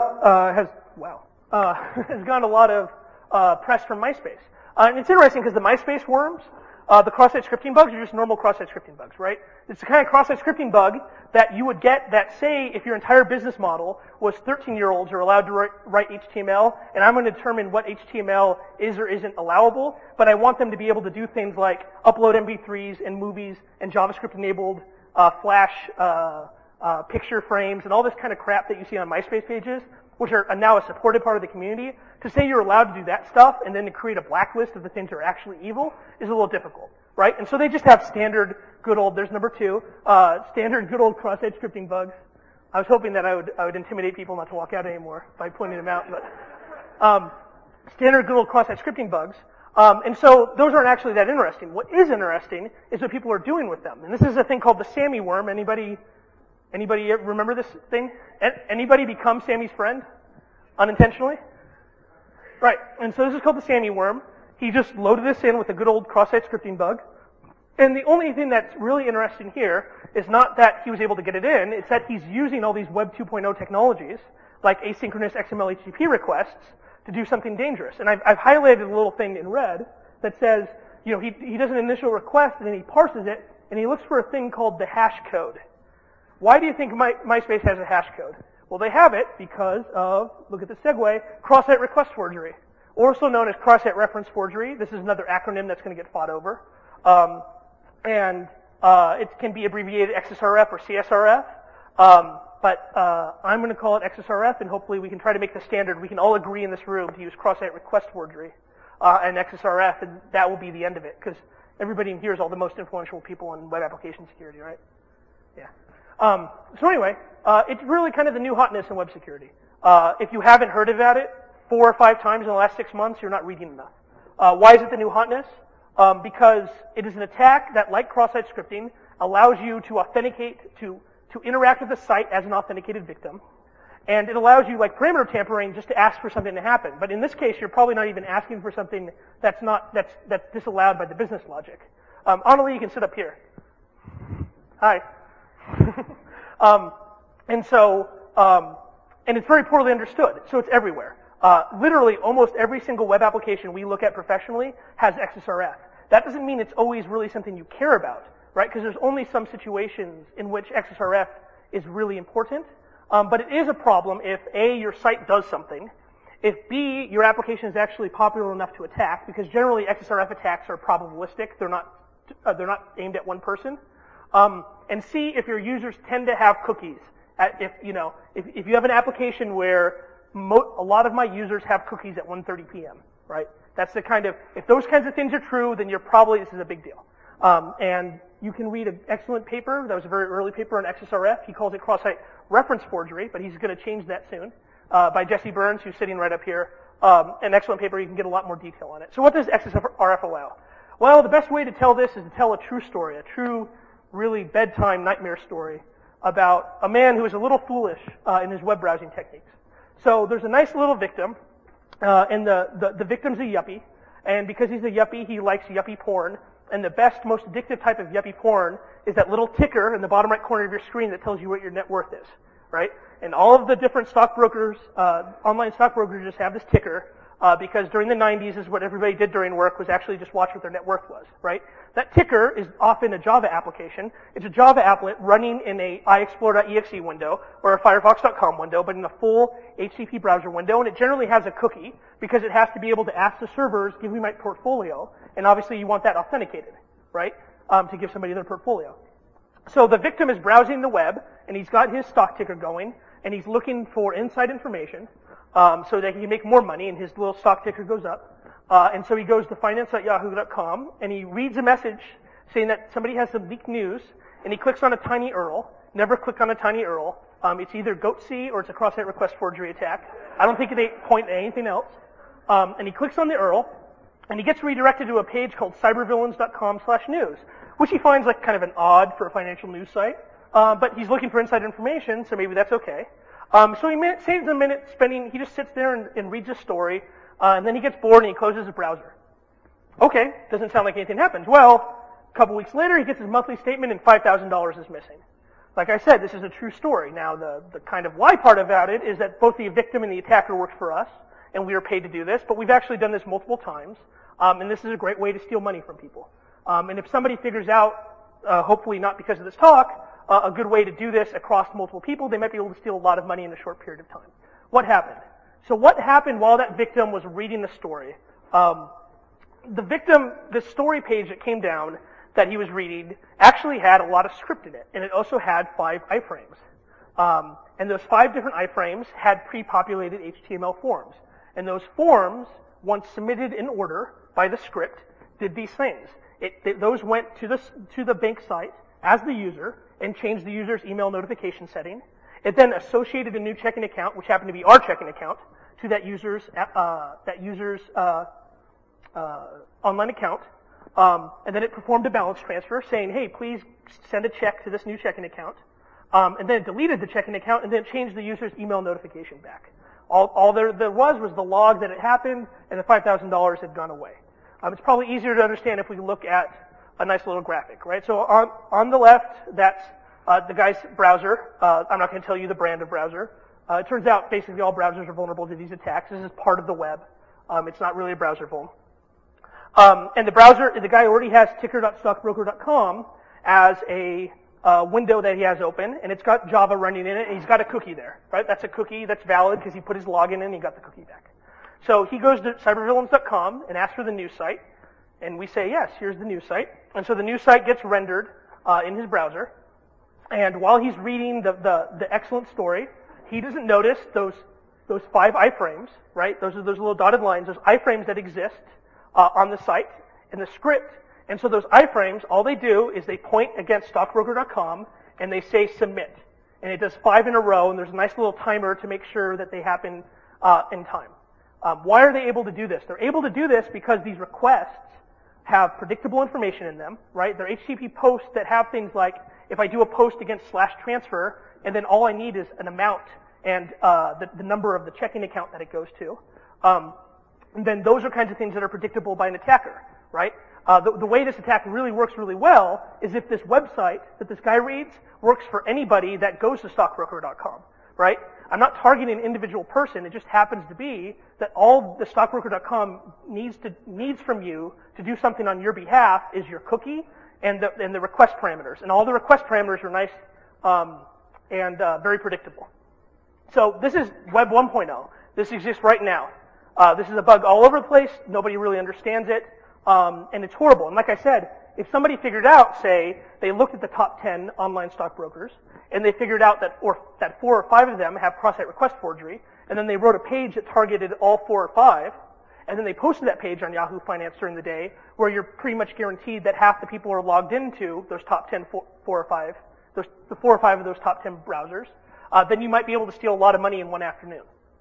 has gotten a lot of press from MySpace. And it's interesting because the MySpace worms, the cross-site scripting bugs are just normal cross-site scripting bugs, right? It's the kind of cross-site scripting bug that you would get that say if your entire business model was 13-year-olds are allowed to write HTML, and I'm going to determine what HTML is or isn't allowable, but I want them to be able to do things like upload MP3s and movies and JavaScript-enabled Flash picture frames and all this kind of crap that you see on MySpace pages, which are now a supported part of the community. To say you're allowed to do that stuff and then to create a blacklist of the things that are actually evil is a little difficult, right? And so they just have standard good old, there's number 2, standard good old cross-site scripting bugs. I was hoping that I would intimidate people not to walk out anymore by pointing them out, but standard good old cross-site scripting bugs. And so those aren't actually that interesting. What is interesting is what people are doing with them. And this is a thing called the Sammy worm. Anybody remember this thing? Anybody become Sammy's friend? Unintentionally? Right. And so this is called the Sammy worm. He just loaded this in with a good old cross-site scripting bug. And the only thing that's really interesting here is not that he was able to get it in, it's that he's using all these Web 2.0 technologies, like asynchronous XML HTTP requests, to do something dangerous. And I've highlighted a little thing in red that says, he does an initial request and then he parses it, and he looks for a thing called the hash code. Why do you think MySpace has a hash code? Well, they have it because of, look at the segue, cross-site request forgery, also known as cross-site reference forgery. This is another acronym that's going to get fought over. It can be abbreviated XSRF or CSRF. But I'm going to call it XSRF, and hopefully we can try to make the standard. We can all agree in this room to use cross-site request forgery and XSRF, and that will be the end of it, because everybody in here is all the most influential people in web application security, right? Yeah. So anyway, it's really kind of the new hotness in web security. If you haven't heard about it 4 or 5 times in the last 6 months, you're not reading enough. Why is it the new hotness? Because it is an attack that, like cross-site scripting, allows you to authenticate, to interact with the site as an authenticated victim. And it allows you, like parameter tampering, just to ask for something to happen. But in this case, you're probably not even asking for something that's disallowed by the business logic. Annalie, you can sit up here. Hi. And it's very poorly understood, so it's everywhere. Literally, almost every single web application we look at professionally has XSRF. That doesn't mean it's always really something you care about, right? Because there's only some situations in which XSRF is really important. But it is a problem if A, your site does something, if B, your application is actually popular enough to attack, because generally XSRF attacks are probabilistic. They're not aimed at one person. And C, if your users tend to have cookies. If you have an application where a lot of my users have cookies at 1:30 p.m., right? That's the kind of, if those kinds of things are true, then this is a big deal. And you can read an excellent paper. That was a very early paper on XSRF. He calls it cross-site reference forgery, but he's going to change that soon, by Jesse Burns, who's sitting right up here. An excellent paper. You can get a lot more detail on it. So what does XSRF allow? Well, the best way to tell this is to tell a true story, a true, really bedtime nightmare story about a man who is a little foolish in his web browsing techniques. So there's a nice little victim, and the victim's a yuppie, and because he's a yuppie, he likes yuppie porn, and the best, most addictive type of yuppie porn is that little ticker in the bottom right corner of your screen that tells you what your net worth is, right? And all of the different stockbrokers, online stockbrokers just have this ticker, because during the 90s is what everybody did during work was actually just watch what their net worth was, right? That ticker is often a Java application. It's a Java applet running in a iExplore.exe window or a Firefox.com window, but in a full HTTP browser window, and it generally has a cookie because it has to be able to ask the servers, give me my portfolio, and obviously you want that authenticated, right, to give somebody their portfolio. So the victim is browsing the web, and he's got his stock ticker going, and he's looking for inside information, so that he can make more money, and his little stock ticker goes up. And so he goes to finance.yahoo.com, and he reads a message saying that somebody has some leaked news, and he clicks on a tiny URL. Never click on a tiny URL. It's either GoatC or it's a cross-site request forgery attack. I don't think they point at anything else. And he clicks on the URL, and he gets redirected to a page called cybervillains.com/news, which he finds like kind of an odd for a financial news site. But he's looking for inside information, so maybe that's okay. So he saves a minute he just sits there and reads a story, and then he gets bored and he closes his browser. Okay, doesn't sound like anything happened. Well, a couple weeks later, he gets his monthly statement and $5,000 is missing. Like I said, this is a true story. Now, the kind of lie part about it is that both the victim and the attacker worked for us, and we are paid to do this, but we've actually done this multiple times, and this is a great way to steal money from people. And if somebody figures out, hopefully not because of this talk, a good way to do this across multiple people, they might be able to steal a lot of money in a short period of time. What happened? So what happened while that victim was reading the story? The victim, the story page that came down that he was reading actually had a lot of script in it, and it also had 5 iframes. And those 5 different iframes had pre-populated HTML forms. And those forms, once submitted in order by the script, did these things. Those went to the bank site as the user and changed the user's email notification setting. It then associated a new checking account, which happened to be our checking account, to that user's online account. And then it performed a balance transfer saying, hey, please send a check to this new checking account. And then it deleted the checking account and then it changed the user's email notification back. All there was the log that it happened, and the $5,000 had gone away. It's probably easier to understand if we look at a nice little graphic, right? So on the left, that's the guy's browser. I'm not going to tell you the brand of browser. It turns out basically all browsers are vulnerable to these attacks. This is part of the web. It's not really a browser vuln. And the guy already has ticker.stockbroker.com as a window that he has open, and it's got Java running in it, and he's got a cookie there, right? That's a cookie that's valid because he put his login in and he got the cookie back. So he goes to cybervillains.com and asks for the news site, and we say, yes, here's the news site. And so the news site gets rendered in his browser, and while he's reading the excellent story, he doesn't notice those 5 iframes, right? Those are those little dotted lines, those iframes that exist on the site in the script. And so those iframes, all they do is they point against stockbroker.com and they say submit. And it does 5 in a row, and there's a nice little timer to make sure that they happen in time. Why are they able to do this? They're able to do this because these requests have predictable information in them, right? They're HTTP posts that have things like, if I do a post against /transfer, and then all I need is an amount and the number of the checking account that it goes to, and then those are kinds of things that are predictable by an attacker, right? The way this attack really works really well is if this website that this guy reads works for anybody that goes to stockbroker.com, right? I'm not targeting an individual person. It just happens to be that all the stockbroker.com needs from you to do something on your behalf is your cookie and the request parameters. And all the request parameters are nice and very predictable. So this is Web 1.0. This exists right now. This is a bug all over the place. Nobody really understands it. And it's horrible. And like I said, if somebody figured out, say, they looked at the top 10 online stockbrokers, and they figured out that 4 or 5 of them have cross-site request forgery, and then they wrote a page that targeted all 4 or 5, and then they posted that page on Yahoo Finance during the day, where you're pretty much guaranteed that half the people are logged into those top 10, the 4 or 5 of those top 10 browsers, then you might be able to steal a lot of money in one afternoon.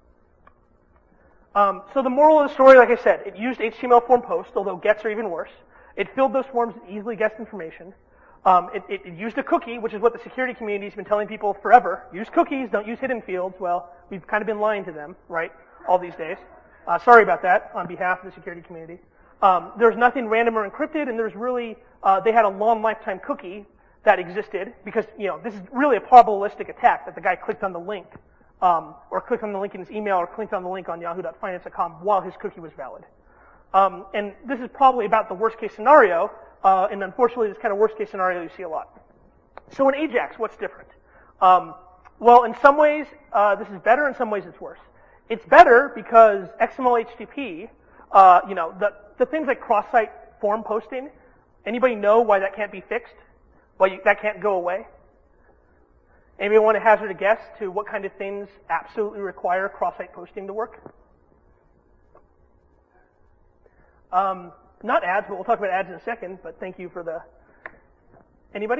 So the moral of the story, like I said, it used HTML form posts, although gets are even worse. It filled those forms with easily guessed information. It used a cookie, which is what the security community's been telling people forever. Use cookies, don't use hidden fields. Well, we've kind of been lying to them, right, all these days. Sorry about that on behalf of the security community. There's nothing random or encrypted, and there's really, they had a long lifetime cookie that existed because, this is really a probabilistic attack that the guy clicked on the link, or clicked on the link in his email, or clicked on the link on yahoo.finance.com while his cookie was valid. And this is probably about the worst case scenario, and unfortunately this kind of worst case scenario you see a lot. So in Ajax, what's different? Well, in some ways, this is better, in some ways it's worse. It's better because XML HTTP, the things like cross-site form posting, anybody know why that can't be fixed? Why that can't go away? Anybody want to hazard a guess to what kind of things absolutely require cross-site posting to work? Not ads, but we'll talk about ads in a second, but thank you for the... Anybody?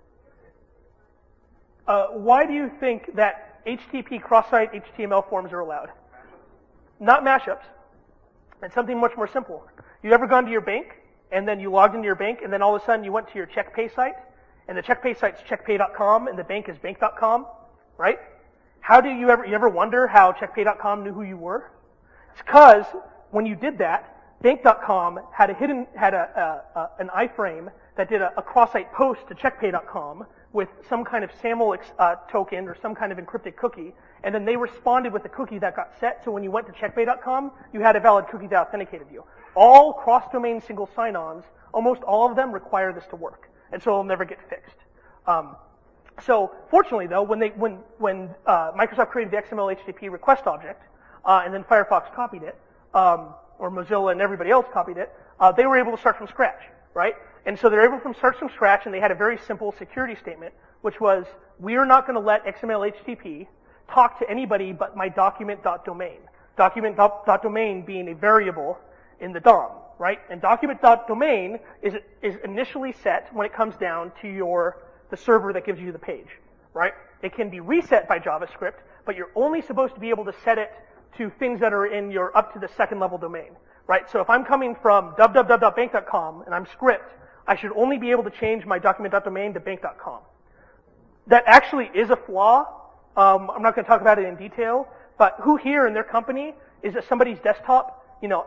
Why do you think that HTTP cross-site HTML forms are allowed? Not mashups. It's something much more simple. You ever gone to your bank, and then you logged into your bank, and then all of a sudden you went to your CheckPay site, and the CheckPay site's checkpay.com, and the bank is bank.com, right? How do you ever wonder how checkpay.com knew who you were? It's because when you did that, bank.com had an iframe that did a cross-site post to checkpay.com with some kind of SAML token or some kind of encrypted cookie, and then they responded with a cookie that got set, so when you went to checkpay.com, you had a valid cookie that authenticated you. All cross-domain single sign-ons, almost all of them require this to work, and so it'll never get fixed. So fortunately though, when Microsoft created the XML HTTP request object, and then Firefox copied it, or Mozilla and everybody else copied it, they were able to start from scratch, right? And so they're able to start from scratch, and they had a very simple security statement, which was, we are not going to let XML HTTP talk to anybody but my document.domain. Document.domain being a variable in the DOM, right? And document.domain is initially set when it comes down to the server that gives you the page, right? It can be reset by JavaScript, but you're only supposed to be able to set it to things that are in your up to the second level domain, right? So if I'm coming from www.bank.com and I'm script, I should only be able to change my document.domain to bank.com. That actually is a flaw. I'm not going to talk about it in detail, but who here in their company is at somebody's desktop,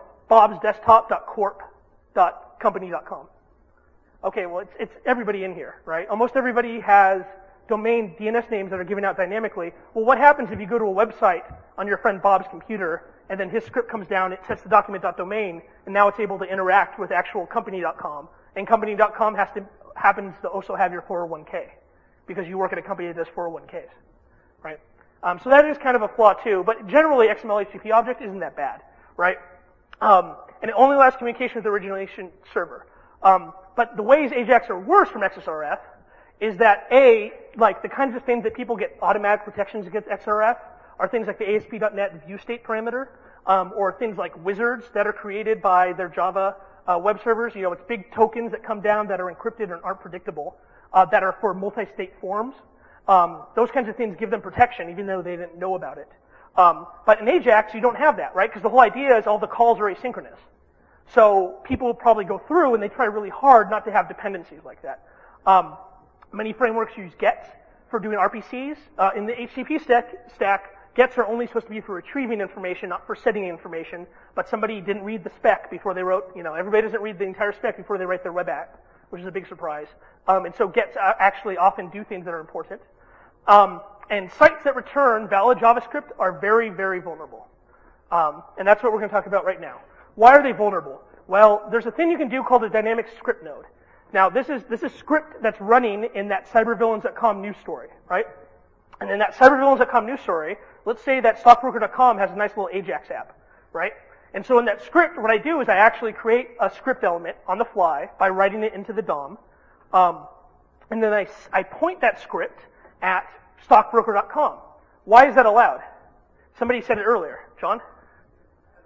bobsdesktop.corp.company.com? Okay, well, it's everybody in here, right? Almost everybody has domain DNS names that are given out dynamically. Well, what happens if you go to a website on your friend Bob's computer, and then his script comes down, it sets the document.domain, and now it's able to interact with actual company.com, and company.com happens to also have your 401k, because you work at a company that does 401ks, right? So that is kind of a flaw too, but generally XML HTTP object isn't that bad, right? And it only allows communication with the origination server. But the ways Ajax are worse from XSRF is that like the kinds of things that people get automatic protections against XSRF are things like the ASP.NET view state parameter, or things like wizards that are created by their Java web servers. It's big tokens that come down that are encrypted and aren't predictable, that are for multi-state forms. Those kinds of things give them protection, even though they didn't know about it. But in Ajax, you don't have that, right? Because the whole idea is all the calls are asynchronous. So people will probably go through and they try really hard not to have dependencies like that. Many frameworks use gets for doing RPCs. In the HTTP stack, gets are only supposed to be for retrieving information, not for setting information. But somebody didn't read the spec before they wrote, everybody doesn't read the entire spec before they write their web app, which is a big surprise. And so gets actually often do things that are important. And sites that return valid JavaScript are very, very vulnerable. And that's what we're going to talk about right now. Why are they vulnerable? Well, there's a thing you can do called a dynamic script node. Now, this is script that's running in that cybervillains.com news story, right? And in that cybervillains.com news story, let's say that stockbroker.com has a nice little Ajax app, right? And so in that script, what I do is I actually create a script element on the fly by writing it into the DOM. And then I point that script at stockbroker.com. Why is that allowed? Somebody said it earlier. John?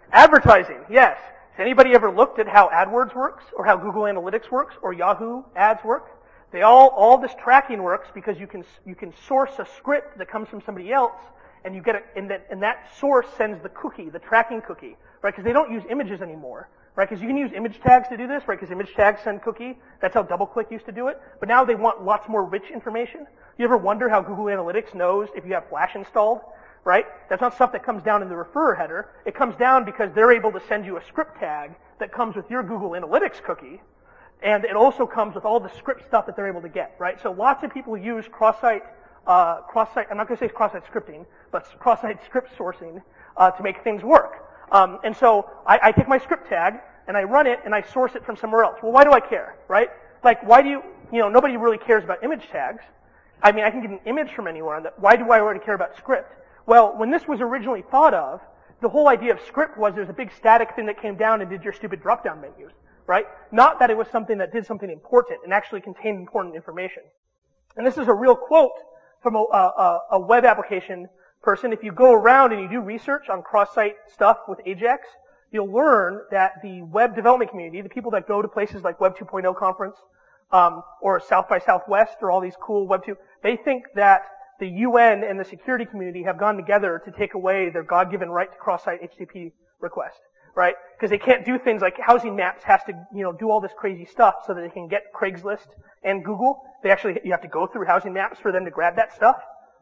Advertising, yes. Has anybody ever looked at how AdWords works, or how Google Analytics works, or Yahoo ads work? They all this tracking works because you can source a script that comes from somebody else, and you get it, and that source sends the cookie, the tracking cookie, right? Because they don't use images anymore, right? Because you can use image tags to do this, right? Because image tags send cookie. That's how DoubleClick used to do it. But now they want lots more rich information. You ever wonder how Google Analytics knows if you have Flash installed, right? That's not stuff that comes down in the referrer header. It comes down because they're able to send you a script tag that comes with your Google Analytics cookie. And it also comes with all the script stuff that they're able to get, right? So lots of people use cross-site, I'm not going to say cross-site scripting, but cross-site script sourcing, to make things work. And so I take my script tag and I run it and I source it from somewhere else. Well, why do I care, right? Like, why do nobody really cares about image tags. I mean, I can get an image from anywhere. Why do I already care about script? Well, when this was originally thought of, the whole idea of script was there's a big static thing that came down and did your stupid drop-down menus, right? Not that it was something that did something important and actually contained important information. And this is a real quote from a web application person. If you go around and you do research on cross-site stuff with Ajax, you'll learn that the web development community, the people that go to places like Web 2.0 conference, or South by Southwest, or all these cool Web 2, they think that the UN and the security community have gone together to take away their God-given right to cross-site HTTP request, right? Because they can't do things like Housing Maps has to, do all this crazy stuff so that they can get Craigslist and Google. You have to go through Housing Maps for them to grab that stuff.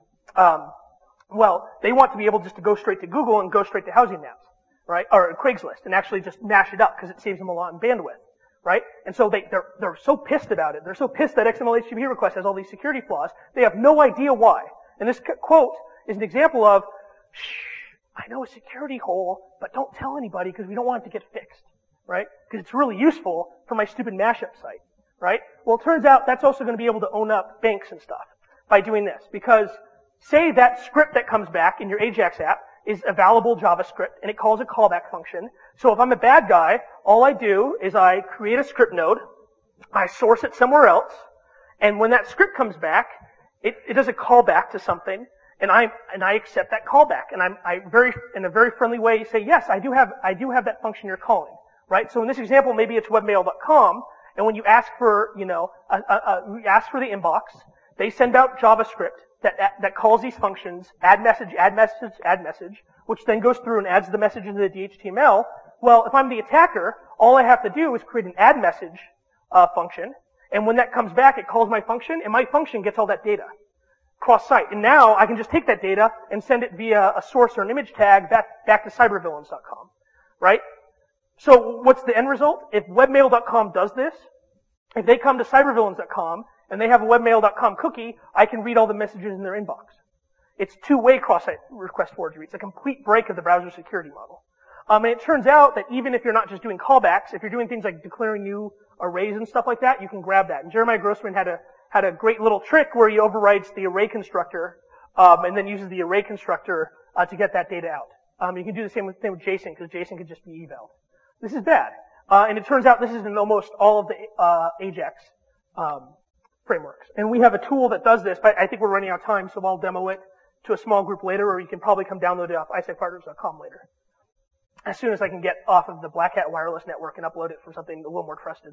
Well, they want to be able just to go straight to Google and go straight to Housing Maps, right? Or Craigslist and actually just mash it up because it saves them a lot in bandwidth, right? And so they're so pissed about it. They're so pissed that XML HTTP request has all these security flaws. They have no idea why. And this quote is an example of, I know a security hole, but don't tell anybody because we don't want it to get fixed, right? Because it's really useful for my stupid mashup site, right? Well, it turns out that's also going to be able to own up banks and stuff by doing this. Because say that script that comes back in your Ajax app is a valuable JavaScript and it calls a callback function. So if I'm a bad guy, all I do is I create a script node, I source it somewhere else, and when that script comes back, it does a callback to something, and I accept that callback, and in a very friendly way say, yes, I do have that function you're calling, right? So in this example, maybe it's webmail.com, and when you ask for, you ask for the inbox, they send out JavaScript that calls these functions, add message, which then goes through and adds the message into the DHTML. Well, if I'm the attacker, all I have to do is create an add message function, and when that comes back, it calls my function, and my function gets all that data cross-site. And now I can just take that data and send it via a source or an image tag back to cybervillains.com, right? So what's the end result? If webmail.com does this, if they come to cybervillains.com and they have a webmail.com cookie, I can read all the messages in their inbox. It's two-way cross-site request forgery. It's a complete break of the browser security model. And it turns out that even if you're not just doing callbacks, if you're doing things like declaring new arrays and stuff like that, you can grab that. And Jeremiah Grossman had a great little trick where he overrides the array constructor, and then uses the array constructor to get that data out. You can do the same with JSON, because JSON could just be eval. This is bad. And it turns out this is in almost all of the Ajax frameworks. And we have a tool that does this, but I think we're running out of time, so I'll demo it to a small group later, or you can probably come download it off isecpartners.com later. As soon as I can get off of the Black Hat wireless network and upload it from something a little more trusted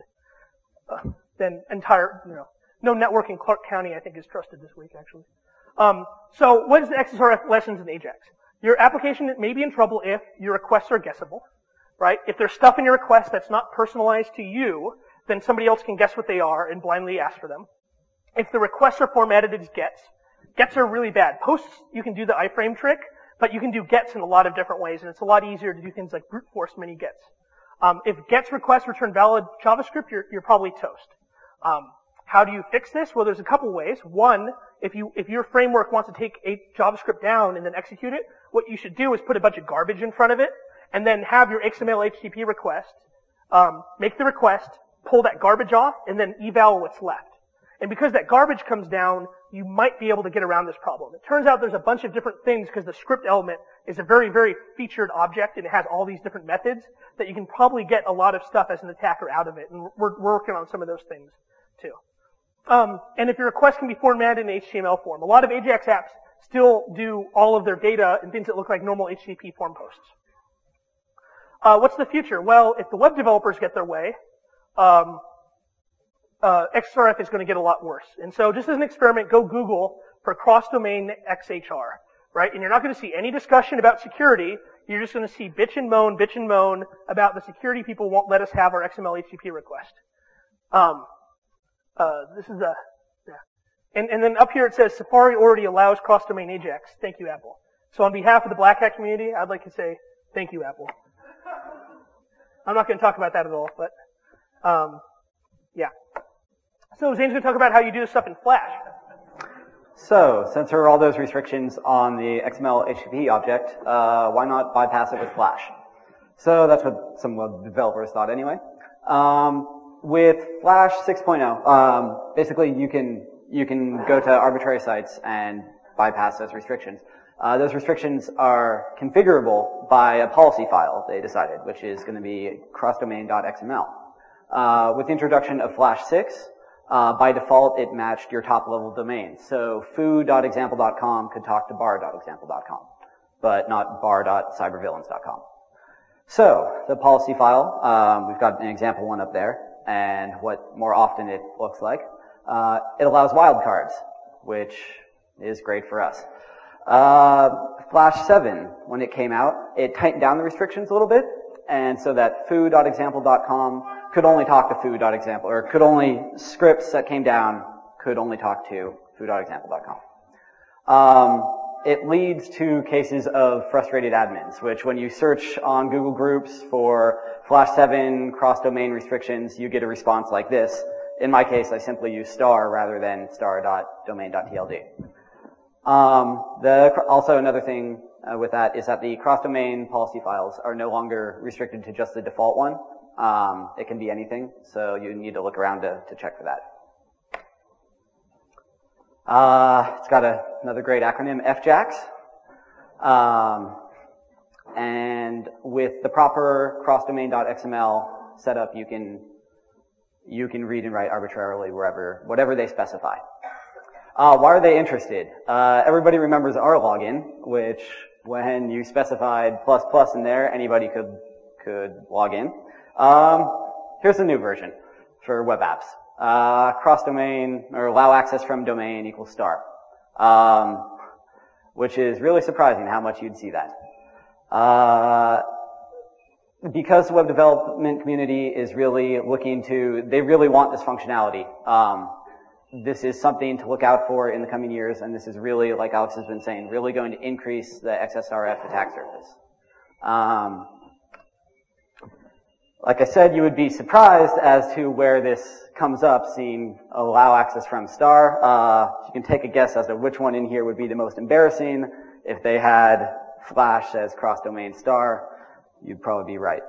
than no network in Clark County, I think, is trusted this week, actually. So what is the XSRF lessons in Ajax? Your application may be in trouble if your requests are guessable, right? If there's stuff in your request that's not personalized to you, then somebody else can guess what they are and blindly ask for them. If the requests are formatted as gets, gets are really bad. Posts, you can do the iframe trick, but you can do gets in a lot of different ways, and it's a lot easier to do things like brute force many gets. If gets requests return valid JavaScript, you're probably toast. How do you fix this? Well, there's a couple ways. One, if your framework wants to take a JavaScript down and then execute it, what you should do is put a bunch of garbage in front of it, and then have your XML HTTP request, make the request, pull that garbage off, and then eval what's left. And because that garbage comes down, you might be able to get around this problem. It turns out there's a bunch of different things because the script element is a very, very featured object and it has all these different methods that you can probably get a lot of stuff as an attacker out of it. And we're working on some of those things too. And if your request can be formatted in HTML form, a lot of Ajax apps still do all of their data in things that look like normal HTTP form posts. What's the future? Well, if the web developers get their way, XSRF is going to get a lot worse. And so just as an experiment, go Google for cross-domain XHR, right? And you're not going to see any discussion about security. You're just going to see bitch and moan about the security people won't let us have our XML HTTP request. This is and then up here it says Safari already allows cross-domain AJAX. Thank you, Apple. So on behalf of the Black Hat community, I'd like to say thank you, Apple. I'm not going to talk about that at all, but yeah. So Zane's going to talk about how you do this stuff in Flash. So, since there are all those restrictions on the XML HTTP object, why not bypass it with Flash? So that's what some web developers thought anyway. With Flash 6.0, basically you can go to arbitrary sites and bypass those restrictions. Those restrictions are configurable by a policy file, they decided, which is going to be crossdomain.xml. With the introduction of Flash 6, by default, it matched your top-level domain. So foo.example.com could talk to bar.example.com, but not bar.cybervillains.com. So the policy file, we've got an example one up there, and what more often it looks like. It allows wildcards, which is great for us. Flash 7, when it came out, it tightened down the restrictions a little bit, and so that foo.example.com could only talk to foo.example, or could only, scripts that came down could only talk to foo.example.com. It leads to cases of frustrated admins, which when you search on Google Groups for Flash 7 cross-domain restrictions, you get a response like this. In my case, I simply use star rather than star.domain.tld. Also another thing with that is that the cross-domain policy files are no longer restricted to just the default one. It can be anything, so you need to look around to check for that. It's got another great acronym, FJAX. And with the proper crossdomain.xml setup, you can read and write arbitrarily whatever they specify. Why are they interested? Everybody remembers our login, which when you specified ++ in there, anybody could log in. Here's the new version for web apps. Cross-domain, or allow access from domain equals star. Which is really surprising how much you'd see that. Because the web development community is really they really want this functionality. This is something to look out for in the coming years, and this is really, like Alex has been saying, really going to increase the XSRF attack surface. Like I said, you would be surprised as to where this comes up, seeing allow access from star. You can take a guess as to which one in here would be the most embarrassing. If they had Flash as cross-domain star, you'd probably be right.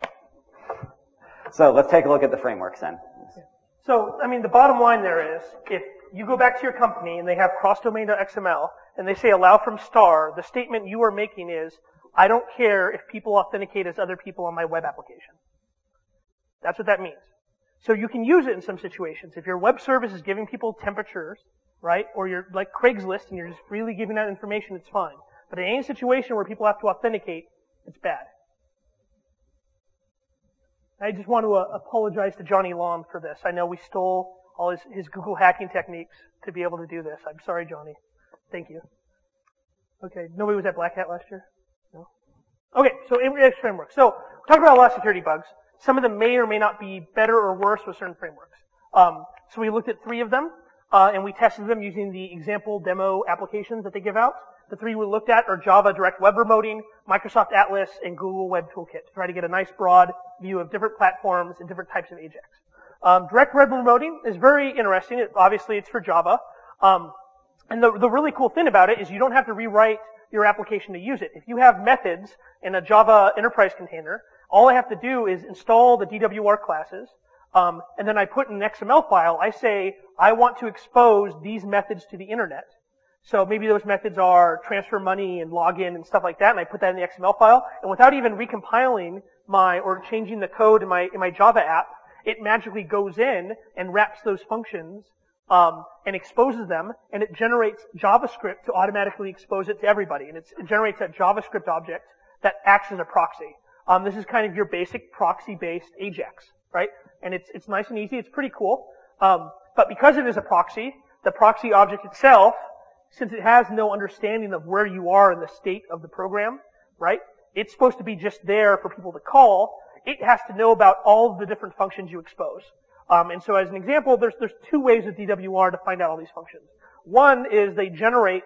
So let's take a look at the frameworks then. So, I mean, the bottom line there is, if you go back to your company and they have crossdomain.xml and they say allow from star, the statement you are making is, I don't care if people authenticate as other people on my web application. That's what that means. So you can use it in some situations. If your web service is giving people temperatures, right, or you're like Craigslist and you're just freely giving out information, it's fine. But in any situation where people have to authenticate, it's bad. I just want to apologize to Johnny Long for this. I know we stole all his Google hacking techniques to be able to do this. I'm sorry, Johnny. Thank you. Okay, nobody was at Black Hat last year? No? Okay, so AJAX framework. So, we're talking about a lot of security bugs. Some of them may or may not be better or worse with certain frameworks. So we looked at 3 of them, and we tested them using the example demo applications that they give out. The 3 we looked at are Java Direct Web Remoting, Microsoft Atlas, and Google Web Toolkit to try to get a nice broad view of different platforms and different types of AJAX. Direct Web Remoting is very interesting. Obviously, it's for Java. And the really cool thing about it is you don't have to rewrite your application to use it. If you have methods in a Java enterprise container, all I have to do is install the DWR classes, and then I put in an XML file. I say, I want to expose these methods to the internet. So maybe those methods are transfer money and login and stuff like that, and I put that in the XML file. And without even recompiling or changing the code in my Java app, it magically goes in and wraps those functions, and exposes them, and it generates JavaScript to automatically expose it to everybody. And it generates that JavaScript object that acts as a proxy. This is kind of your basic proxy-based AJAX, right? And it's nice and easy. It's pretty cool. But because it is a proxy, the proxy object itself, since it has no understanding of where you are in the state of the program, right? It's supposed to be just there for people to call. It has to know about all of the different functions you expose. And so as an example, there's two ways with DWR to find out all these functions. One is they generate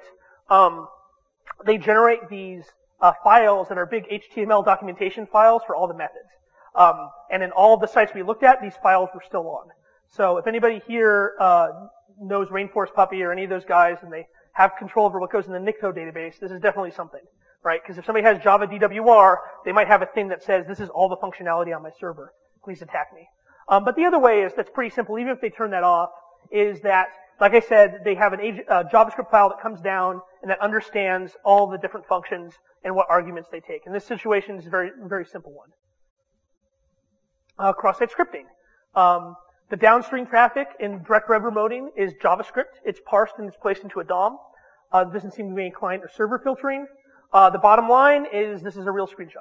these files that are big HTML documentation files for all the methods. And in all the sites we looked at, these files were still on. So if anybody here knows Rainforest Puppy or any of those guys and they have control over what goes in the NICTO database, this is definitely something, right? Because if somebody has Java DWR, they might have a thing that says, this is all the functionality on my server. Please attack me. But the other way is, that's pretty simple, even if they turn that off, is that, like I said, they have a JavaScript file that comes down and that understands all the different functions and what arguments they take. And this situation is a very, very simple one. Cross-site scripting. The downstream traffic in direct web remoting is JavaScript. It's parsed and it's placed into a DOM. There doesn't seem to be any client or server filtering. The bottom line is this is a real screenshot.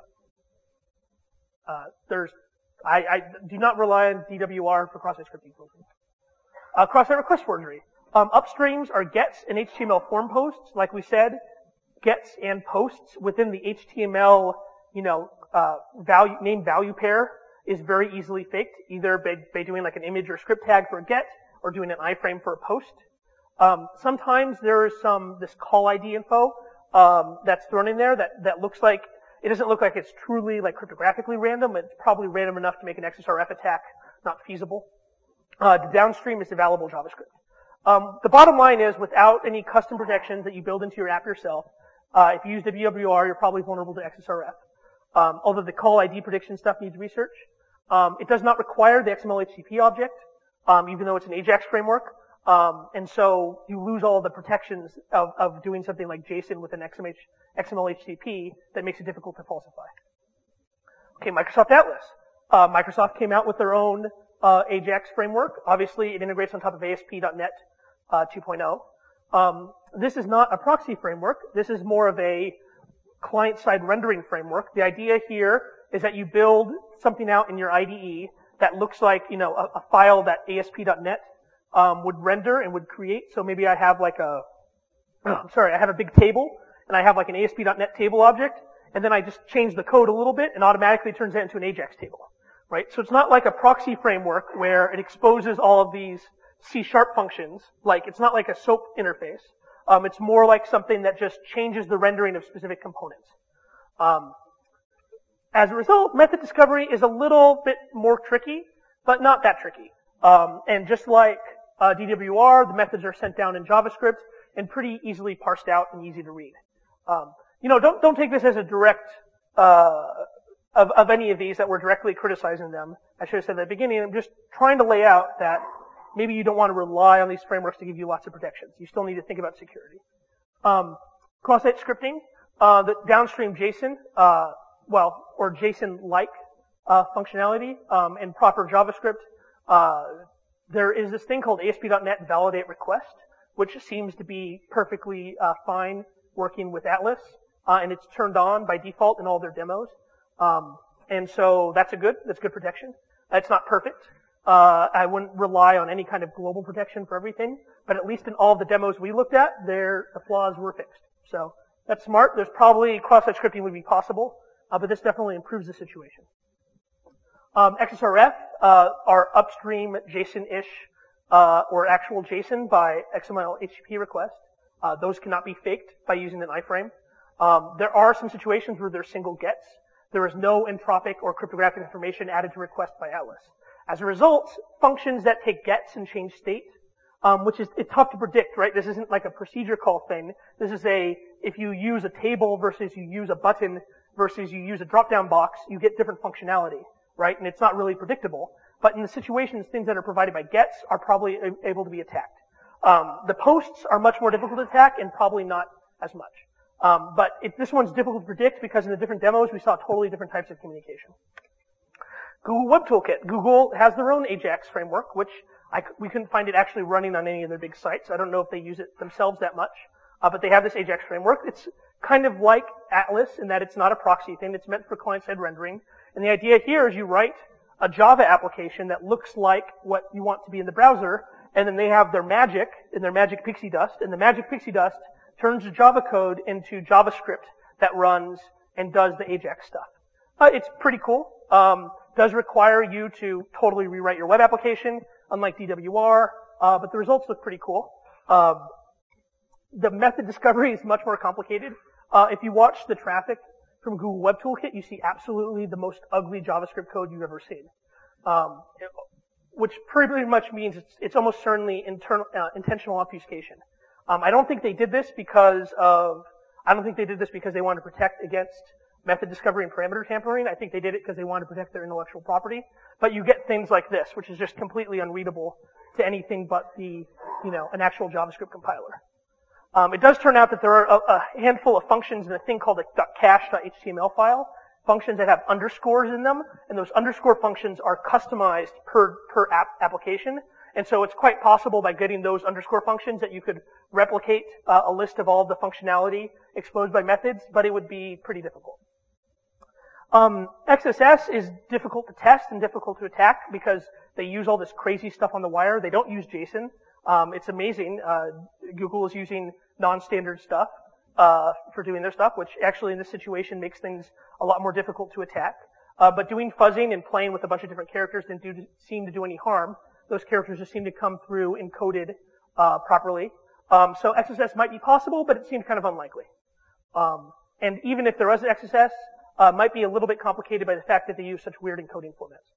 I do not rely on DWR for cross-site scripting filtering. Cross-site request forgery. Upstreams are gets and HTML form posts. Like we said, gets and posts within the HTML, name value pair is very easily faked, either by doing like an image or script tag for a get or doing an iframe for a post. Sometimes there is this call ID info that's thrown in there that looks like, it doesn't look like it's truly like cryptographically random, but it's probably random enough to make an XSRF attack not feasible. The downstream is available JavaScript. The bottom line is, without any custom protections that you build into your app yourself, if you use DWR, you're probably vulnerable to XSRF. Although the call ID prediction stuff needs research. It does not require the XML HTTP object, even though it's an AJAX framework. And so you lose all the protections of doing something like JSON with an XML HTTP that makes it difficult to falsify. Okay, Microsoft Atlas. Microsoft came out with their own AJAX framework. Obviously, it integrates on top of ASP.NET 2.0. This is not a proxy framework. This is more of a client-side rendering framework. The idea here is that you build something out in your IDE that looks like, a file that ASP.NET would render and would create. So maybe I have I have a big table and I have like an ASP.NET table object, and then I just change the code a little bit and automatically turns that into an AJAX table, right? So it's not like a proxy framework where it exposes all of these C# functions. It's not like a SOAP interface. It's more like something that just changes the rendering of specific components. As a result, method discovery is a little bit more tricky, but not that tricky. And just like DWR, the methods are sent down in JavaScript and pretty easily parsed out and easy to read. Don't take this as a direct of any of these that we're directly criticizing them. I should have said at the beginning. I'm just trying to lay out that maybe you don't want to rely on these frameworks to give you lots of protections. You still need to think about security. Cross-site scripting, the downstream JSON, or JSON-like functionality, and proper JavaScript. There is this thing called ASP.NET Validate Request, which seems to be perfectly fine working with Atlas, and it's turned on by default in all their demos. And so that's good protection. It's not perfect. I wouldn't rely on any kind of global protection for everything, but at least in all the demos we looked at, the flaws were fixed. So that's smart. There's probably cross-site scripting would be possible, but this definitely improves the situation. XSRF are upstream JSON-ish or actual JSON by XML HTTP request. Those cannot be faked by using an iframe. There are some situations where there's single gets. There is no entropic or cryptographic information added to request by Atlas. As a result, functions that take gets and change state, which is it's tough to predict, right? This isn't like a procedure call thing. This is if you use a table versus you use a button versus you use a drop-down box, you get different functionality, right? And it's not really predictable. But in the situations, things that are provided by gets are probably able to be attacked. The posts are much more difficult to attack and probably not as much. But this one's difficult to predict because in the different demos, we saw totally different types of communication. Google Web Toolkit. Google has their own AJAX framework, which we couldn't find it actually running on any of their big sites. I don't know if they use it themselves that much. But they have this AJAX framework. It's kind of like Atlas in that it's not a proxy thing. It's meant for client-side rendering. And the idea here is you write a Java application that looks like what you want to be in the browser, and then they have their magic in their magic pixie dust, and the magic pixie dust turns the Java code into JavaScript that runs and does the AJAX stuff. It's pretty cool. Does require you to totally rewrite your web application, unlike DWR, but the results look pretty cool. The method discovery is much more complicated. If you watch the traffic from Google Web Toolkit, you see absolutely the most ugly JavaScript code you've ever seen. Which pretty much means it's almost certainly intentional obfuscation. I don't think they did this because they wanted to protect against method discovery and parameter tampering. I think they did it because they wanted to protect their intellectual property. But you get things like this, which is just completely unreadable to anything but an actual JavaScript compiler. It does turn out that there are a handful of functions in a thing called a .cache.html file, functions that have underscores in them, and those underscore functions are customized per application. And so it's quite possible by getting those underscore functions that you could replicate a list of all the functionality exposed by methods, but it would be pretty difficult. XSS is difficult to test and difficult to attack because they use all this crazy stuff on the wire. They don't use JSON. It's amazing. Google is using non-standard stuff for doing their stuff, which actually in this situation makes things a lot more difficult to attack. But doing fuzzing and playing with a bunch of different characters didn't seem to do any harm. Those characters just seem to come through encoded properly. So XSS might be possible, but it seems kind of unlikely. And even if there was XSS, might be a little bit complicated by the fact that they use such weird encoding formats.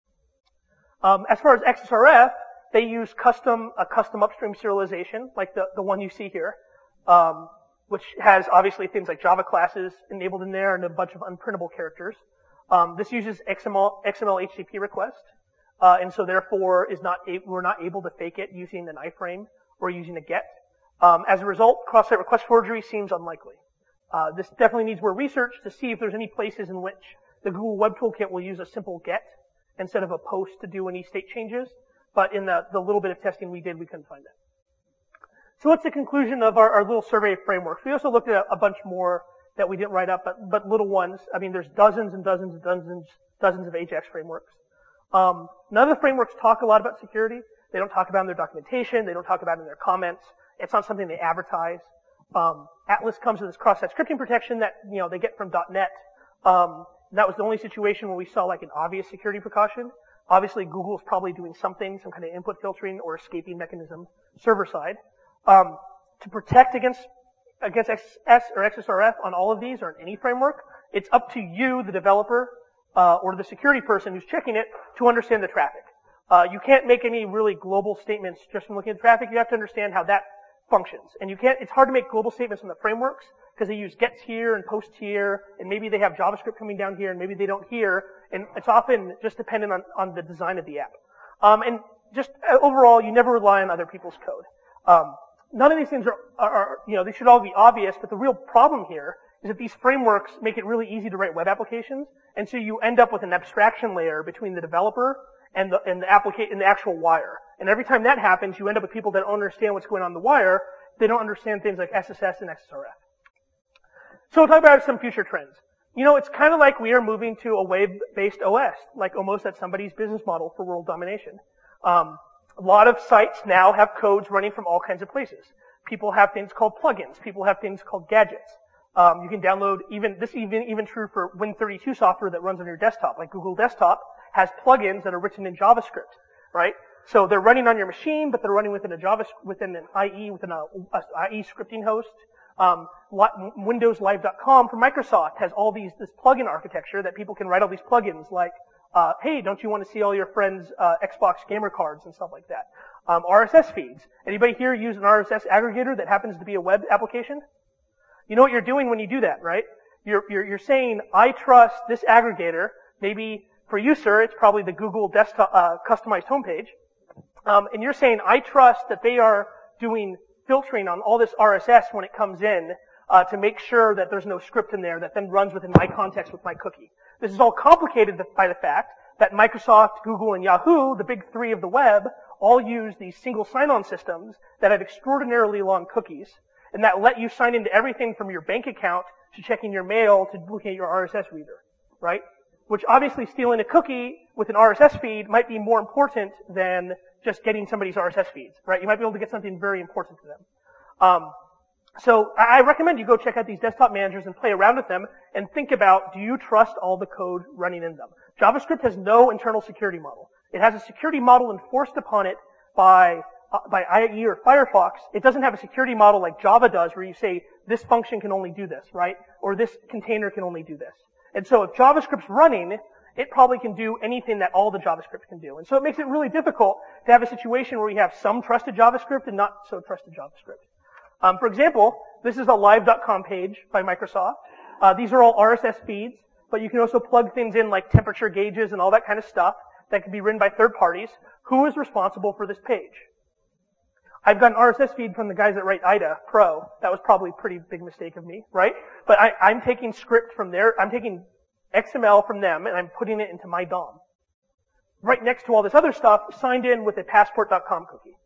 As far as XSRF, they use a custom upstream serialization, like the one you see here, which has obviously things like Java classes enabled in there and a bunch of unprintable characters. This uses XML HTTP request, and so therefore we're not able to fake it using an iframe or using a get. As a result, cross-site request forgery seems unlikely. This definitely needs more research to see if there's any places in which the Google Web Toolkit will use a simple get instead of a post to do any state changes. But in the little bit of testing we did, we couldn't find it. So what's the conclusion of our little survey of frameworks? We also looked at a bunch more that we didn't write up, but little ones. I mean, there's dozens and dozens and dozens of AJAX frameworks. None of the frameworks talk a lot about security. They don't talk about it in their documentation. They don't talk about it in their comments. It's not something they advertise. Atlas comes with this cross-site scripting protection that, they get from .NET. That was the only situation where we saw like an obvious security precaution. Obviously, Google is probably doing something, some kind of input filtering or escaping mechanism server side. To protect against XSS or XSRF on all of these or in any framework, it's up to you, the developer, or the security person who's checking it to understand the traffic. You can't make any really global statements just from looking at the traffic. You have to understand how that functions. And it's hard to make global statements on the frameworks because they use gets here and posts here, and maybe they have JavaScript coming down here, and maybe they don't here, and it's often just dependent on the design of the app. And just overall, you never rely on other people's code. None of these things are they should all be obvious, but the real problem here is that these frameworks make it really easy to write web applications, and so you end up with an abstraction layer between the developer and the actual wire. And every time that happens, you end up with people that don't understand what's going on in the wire. They don't understand things like SSS and XSRF. So we'll talk about some future trends. It's kind of like we are moving to a web-based OS, like almost that's somebody's business model for world domination. A lot of sites now have codes running from all kinds of places. People have things called plugins. People have things called gadgets. You can download even true for Win32 software that runs on your desktop, like Google Desktop has plugins that are written in JavaScript, right? So they're running on your machine, but they're running within an IE, within a IE scripting host. WindowsLive.com from Microsoft has this plugin architecture that people can write all these plugins like, hey, don't you want to see all your friends' Xbox gamer cards and stuff like that? RSS feeds. Anybody here use an RSS aggregator that happens to be a web application? You know what you're doing when you do that, right? You're saying, I trust this aggregator. Maybe for you, sir, it's probably the Google desktop customized homepage. And you're saying, I trust that they are doing filtering on all this RSS when it comes in to make sure that there's no script in there that then runs within my context with my cookie. This is all complicated by the fact that Microsoft, Google, and Yahoo, the big three of the web, all use these single sign-on systems that have extraordinarily long cookies. and that let you sign into everything from your bank account to checking your mail to looking at your RSS reader, right? Which obviously stealing a cookie with an RSS feed might be more important than just getting somebody's RSS feeds, right? You might be able to get something very important to them. So I recommend you go check out these desktop managers and play around with them and think about, do you trust all the code running in them? JavaScript has no internal security model. It has a security model enforced upon it by IE or Firefox. It doesn't have a security model like Java does where you say, this function can only do this, right? Or this container can only do this. And so if JavaScript's running, it probably can do anything that all the JavaScript can do. And so it makes it really difficult to have a situation where we have some trusted JavaScript and not so trusted JavaScript. For example, this is a live.com page by Microsoft. These are all RSS feeds, but you can also plug things in like temperature gauges and all that kind of stuff that can be written by third parties. Who is responsible for this page? I've got an RSS feed from the guys that write IDA Pro. That was probably a pretty big mistake of me, right? But I'm taking script from there. I'm taking XML from them and I'm putting it into my DOM. Right next to all this other stuff, signed in with a passport.com cookie.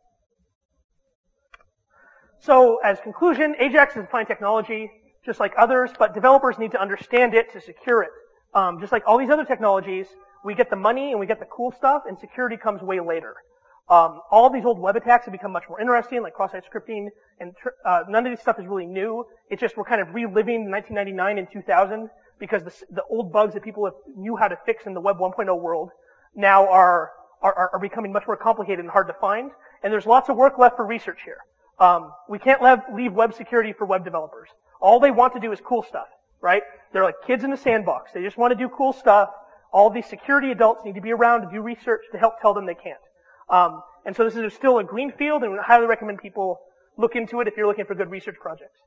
So as conclusion, Ajax is a fine technology, just like others, but developers need to understand it to secure it. Just like all these other technologies, we get the money and we get the cool stuff, and security comes way later. All these old web attacks have become much more interesting, like cross-site scripting, and none of this stuff is really new. It's just we're kind of reliving 1999 and 2000 because the old bugs that people knew how to fix in the Web 1.0 world now are becoming much more complicated and hard to find. And there's lots of work left for research here. We can't leave web security for web developers. All they want to do is cool stuff, right? They're like kids in a sandbox. They just want to do cool stuff. All these security adults need to be around to do research to help tell them they can't. And so this is still a green field, and I highly recommend people look into it if you're looking for good research projects.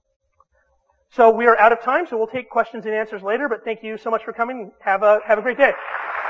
So we are out of time, so we'll take questions and answers later, but thank you so much for coming. Have a great day.